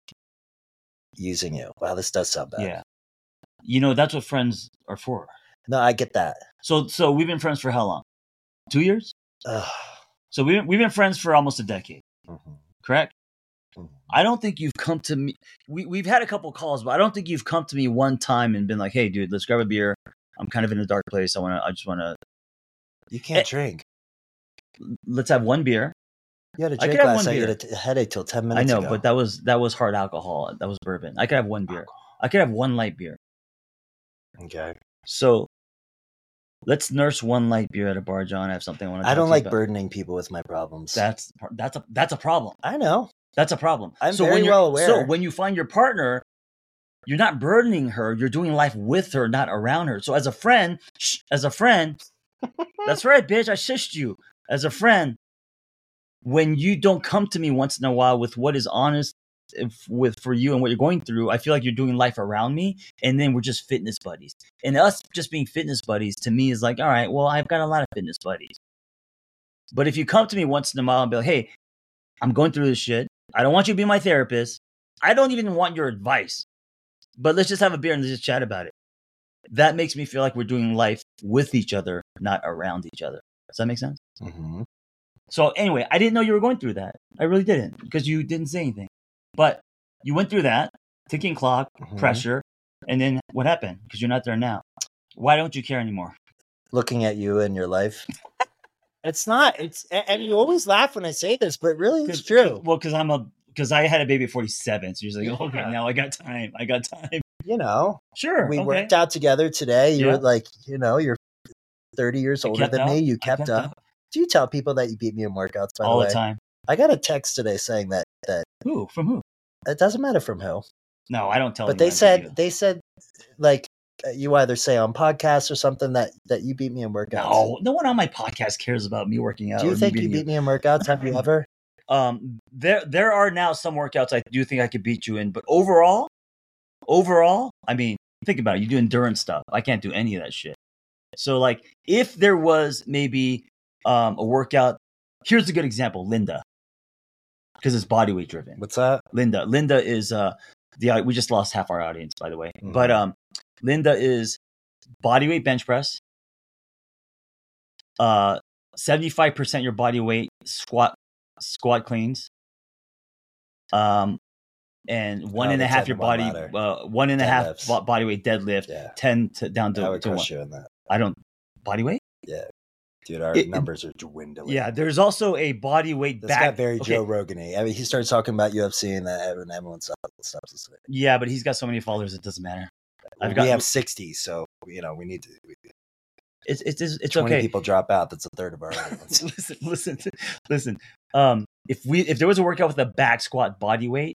using you. Wow, this does sound bad. Yeah. That's what friends are for. No, I get that. So we've been friends for how long? 2 years? Ugh. So we've been friends for almost a decade. Mhm. Correct? Mhm. I don't think you've come to me. We've had a couple calls, but I don't think you've come to me one time and been like, "Hey, dude, let's grab a beer. I'm kind of in a dark place. I just want to." You can't drink. Let's have one beer. You had a I drink could have last one night. You beer. had a headache till 10 I minutes know, ago. but that was hard alcohol. That was bourbon. I could have one beer. I could have one light beer. Okay. So let's nurse one light beer at a bar, John. I have something I want to. I don't like about. burdening people with my problems. That's a problem. I know. That's a problem. I'm so very when well aware. So when you find your partner, you're not burdening her. You're doing life with her, not around her. So as a friend, that's right, bitch. I shushed you. As a friend, when you don't come to me once in a while with what is honest for you and what you're going through, I feel like you're doing life around me, and then we're just fitness buddies. And us just being fitness buddies to me is like, all right, well, I've got a lot of fitness buddies. But if you come to me once in a while and be like, hey, I'm going through this shit. I don't want you to be my therapist. I don't even want your advice. But let's just have a beer and let's just chat about it. That makes me feel like we're doing life with each other, not around each other. Does that make sense? Mm-hmm. So anyway, I didn't know you were going through that. I really didn't, because you didn't say anything. But you went through that, ticking clock, pressure, and then what happened? Because you're not there now. Why don't you care anymore? Looking at you in your life. It's not. And you always laugh when I say this, but really it's true. Well, because I had a baby at 47, so you're like, okay, now I got time. Sure. We worked out together today. You're like, you're 30 years older than me. You kept up. Do you tell people that you beat me in workouts, by all the way? The time? I got a text today saying that. Who? From who? It doesn't matter from who. No, I don't tell. But they said, like, you either say on podcasts or something that you beat me in workouts. No one on my podcast cares about me working out. Do you think you beat me in workouts? Have you ever? There are now some workouts I do think I could beat you in, but overall, I mean, Think about it. You do endurance stuff. I can't do any of that shit. So like, if there was maybe a workout, here's a good example: Linda, because it's body weight driven. What's that? Linda is we just lost half our audience, by the way. Mhm. But Linda is body weight bench press, 75% your body weight squat cleans, and one and a half your body, one and a half Deadlifts. body weight deadlift, Yeah. 10 to down I to, would to one. crush you in that. I don't body weight. Dude, our numbers are dwindling. Yeah, there's also a body weight This back. got very okay. Joe Rogan-y. I mean, he starts talking about UFC and everyone stops listening. Yeah, but he's got so many followers, it doesn't matter. We have 60, so we need to. It's 20 okay. people drop out. That's a third of our audience. listen. If there was a workout with a back squat body weight,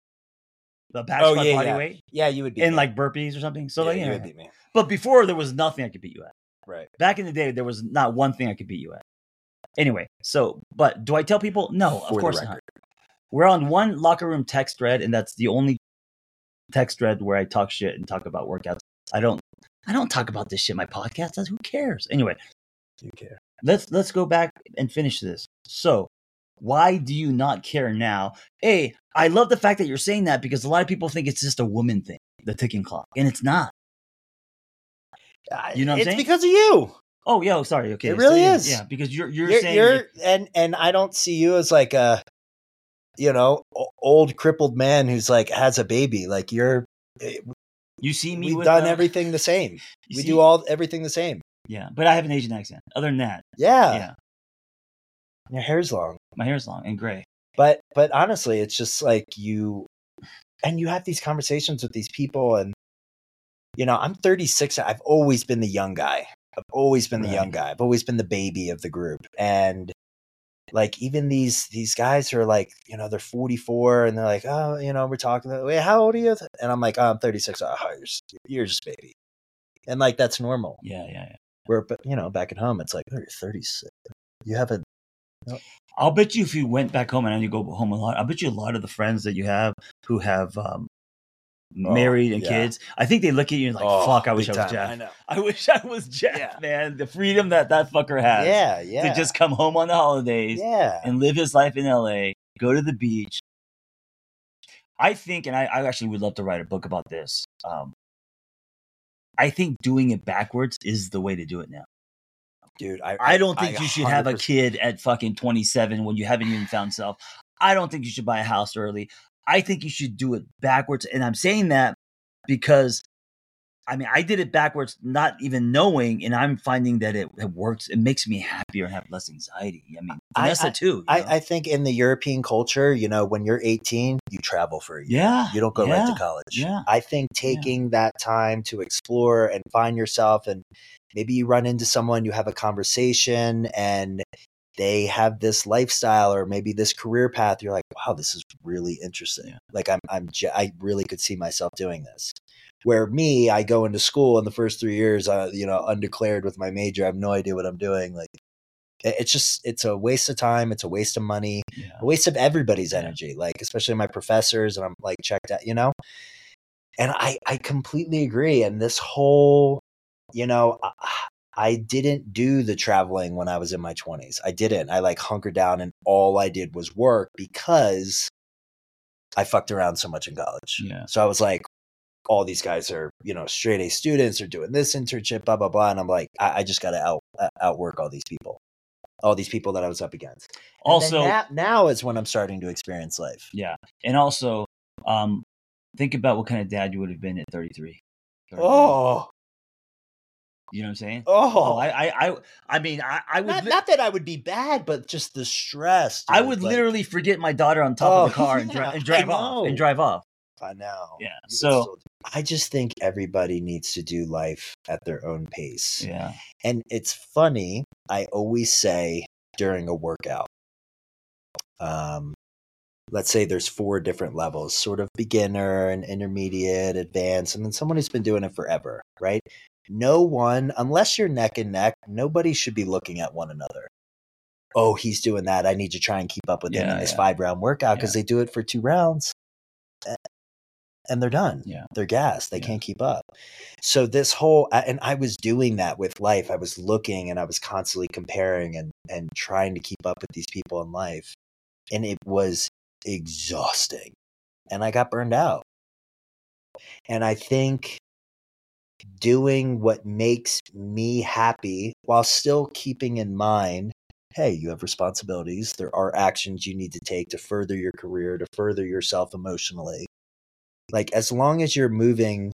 weight, Yeah, you would beat and me. like burpees or something. So like, you would beat me. But before there was nothing I could beat you at. Right. Back in the day, there was not one thing I could beat you at. Anyway, but do I tell people? No, of course not. We're on one locker room text thread, and that's the only text thread where I talk shit and talk about workouts. I don't talk about this shit in my podcast. Who cares? Anyway, You care. let's go back and finish this. So, why do you not care now? Hey, I love the fact that you're saying that because a lot of people think it's just a woman thing, the ticking clock, and it's not. You know what I'm saying? It's because of you. Oh yeah, sorry. Okay, It really yeah, is. Yeah, because you're saying and I don't see you as like a, old crippled man who's like has a baby. Like you see me. We've done everything the same. We do everything the same. Yeah, but I have an Asian accent. Other than that, yeah. Your hair's long. My hair's long and gray. But honestly, it's just like you have these conversations with these people, and I'm 36. I've always been the young guy. I've always been the baby of the group. And like even these guys who are like, they're 44 and they're like, oh, we're talking about, wait, how old are you? And I'm like, oh, I'm 36. Oh, you're just baby. And like that's normal. Yeah. Where back at home it's like, oh, you're 36. You have a I'll bet you if you went back home, and I know you go home a lot, I'll bet you a lot of the friends that you have who have married and kids, I think they look at you and like, fuck, I wish I was Jeff. I know. I wish I was Jeff, man. The freedom that fucker has. Yeah. To just come home on the holidays and live his life in LA, go to the beach. I think, and I actually would love to write a book about this. I think doing it backwards is the way to do it now. Dude, I don't think you should have a kid at fucking 27 when you haven't even found self. I don't think you should buy a house early. I think you should do it backwards. And I'm saying that because, I did it backwards, not even knowing, and I'm finding that it works. It makes me happier and have less anxiety. Vanessa too. I think in the European culture, when you're 18, you travel for a year. Yeah. You don't go right to college. Yeah. I think taking that time to explore and find yourself, and maybe you run into someone, you have a conversation, and they have this lifestyle or maybe this career path. You're like, wow, this is really interesting. Yeah. Like I really could see myself doing this. Where me, I go into school in the first 3 years, undeclared with my major. I have no idea what I'm doing. Like, it's a waste of time. It's a waste of money, a waste of everybody's energy. Like, especially my professors, and I'm like checked out, And I completely agree. And this whole, I didn't do the traveling when I was in my 20s. I didn't. I like hunkered down and all I did was work because I fucked around so much in college. Yeah. So I was like, all these guys are, straight A students are doing this internship, blah, blah, blah. And I'm like, I just got to outwork all these people that I was up against. And also, now is when I'm starting to experience life. Yeah. And also, think about what kind of dad you would have been at 33. Oh, you know what I'm saying? Oh, I would not that I would be bad, but just the stress. Dude. I would literally forget my daughter on top of the car and drive off. I know. Yeah. So I just think everybody needs to do life at their own pace. Yeah. And it's funny. I always say during a workout, let's say there's 4 different levels, sort of beginner and intermediate, advanced, and then someone who's been doing it forever, right? No one, unless you're neck and neck, nobody should be looking at one another. Oh, he's doing that. I need to try and keep up with him in this 5-round workout because they do it for 2 rounds. and they're done. Yeah. They're gassed. They Yeah. can't keep up. So this whole, and I was doing that with life. I was looking and I was constantly comparing and trying to keep up with these people in life. And it was exhausting. And I got burned out. And I think doing what makes me happy while still keeping in mind, hey, you have responsibilities. There are actions you need to take to further your career, to further yourself emotionally. Like, as long as you're moving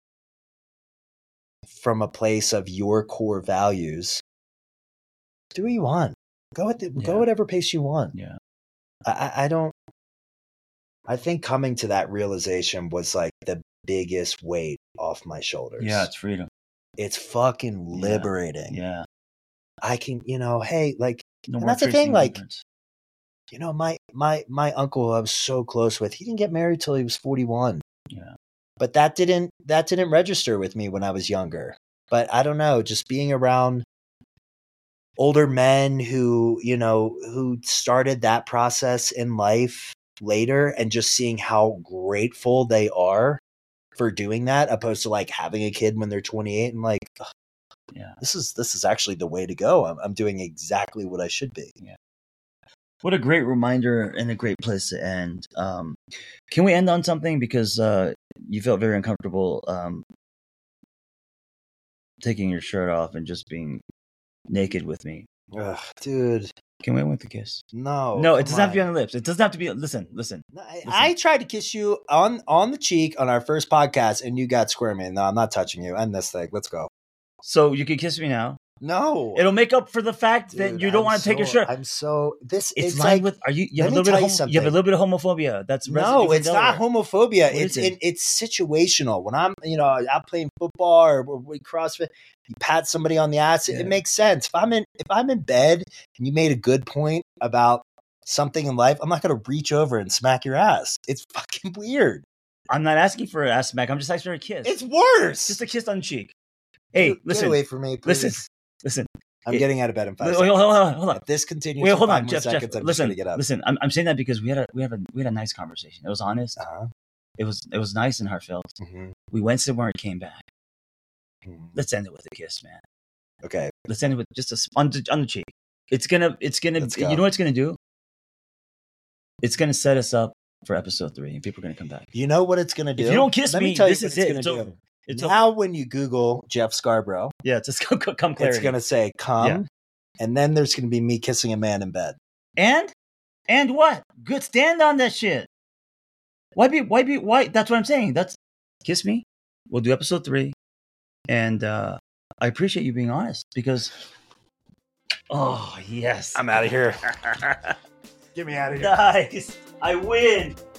from a place of your core values, do what you want. Go whatever pace you want. Yeah. I think coming to that realization was like the biggest weight off my shoulders. Yeah, it's freedom. It's fucking liberating. Yeah. I can, hey, like, No and more that's the tracing thing, like, blueprints. my uncle who I was so close with, he didn't get married till he was 41. Yeah. But that didn't register with me when I was younger. But I don't know, just being around older men who started that process in life later and just seeing how grateful they are for doing that, opposed to like having a kid when they're 28 and like, Yeah. this is actually the way to go. I'm doing exactly what I should be. Yeah. What a great reminder and a great place to end. Can we end on something? Because you felt very uncomfortable taking your shirt off and just being naked with me. Ugh, dude. Can we end with a kiss? No, it doesn't have to be on the lips. It doesn't have to be. Listen. I tried to kiss you on the cheek on our first podcast, and you got squirmy. No, I'm not touching you. End this thing. Let's go. So you can kiss me now. No, It'll make up for the fact that dude, you don't want to take your shirt. It's like like, with. Are you? You have let a me little bit tell of you you have a something. little bit of homophobia. That's residue no, from it's not Delaware. homophobia. What is It's situational. When I'm out playing football or we CrossFit, you pat somebody on the ass. Yeah. It makes sense. If I'm in bed and you made a good point about something in life, I'm not going to reach over and smack your ass. It's fucking weird. I'm not asking for an ass smack. I'm just asking for a kiss. It's worse. just a kiss on the cheek. Hey, Dude, listen. get away from me, please. Listen. I'm getting out of bed in 5 Wait, seconds. hold on. If this continues, Wait, for hold 5 on, more Jeff. seconds, I'm just Listen, gonna get up. listen. I'm saying that because we had a nice conversation. It was honest. Uh-huh. It was nice and heartfelt. Mhm. We went somewhere and came back. Mhm. Let's end it with a kiss, man. Okay. Let's end it with just on the cheek. It's gonna. Let's You go. know what it's gonna do? It's gonna set us up for episode 3, and people are gonna come back. You know what it's gonna do? If you don't kiss Let me, me tell you this what is it's it. gonna It's do. over. It's Now, when you Google Jeff Scarborough, yeah, it's just come clarity. it's gonna say "come," Yeah. and then there's gonna be me kissing a man in bed. And what? Good, stand on that shit. Why? That's what I'm saying. That's kiss me. We'll do episode 3, and I appreciate you being honest because. Oh yes, I'm out of here. Get me out of here. Nice. I win.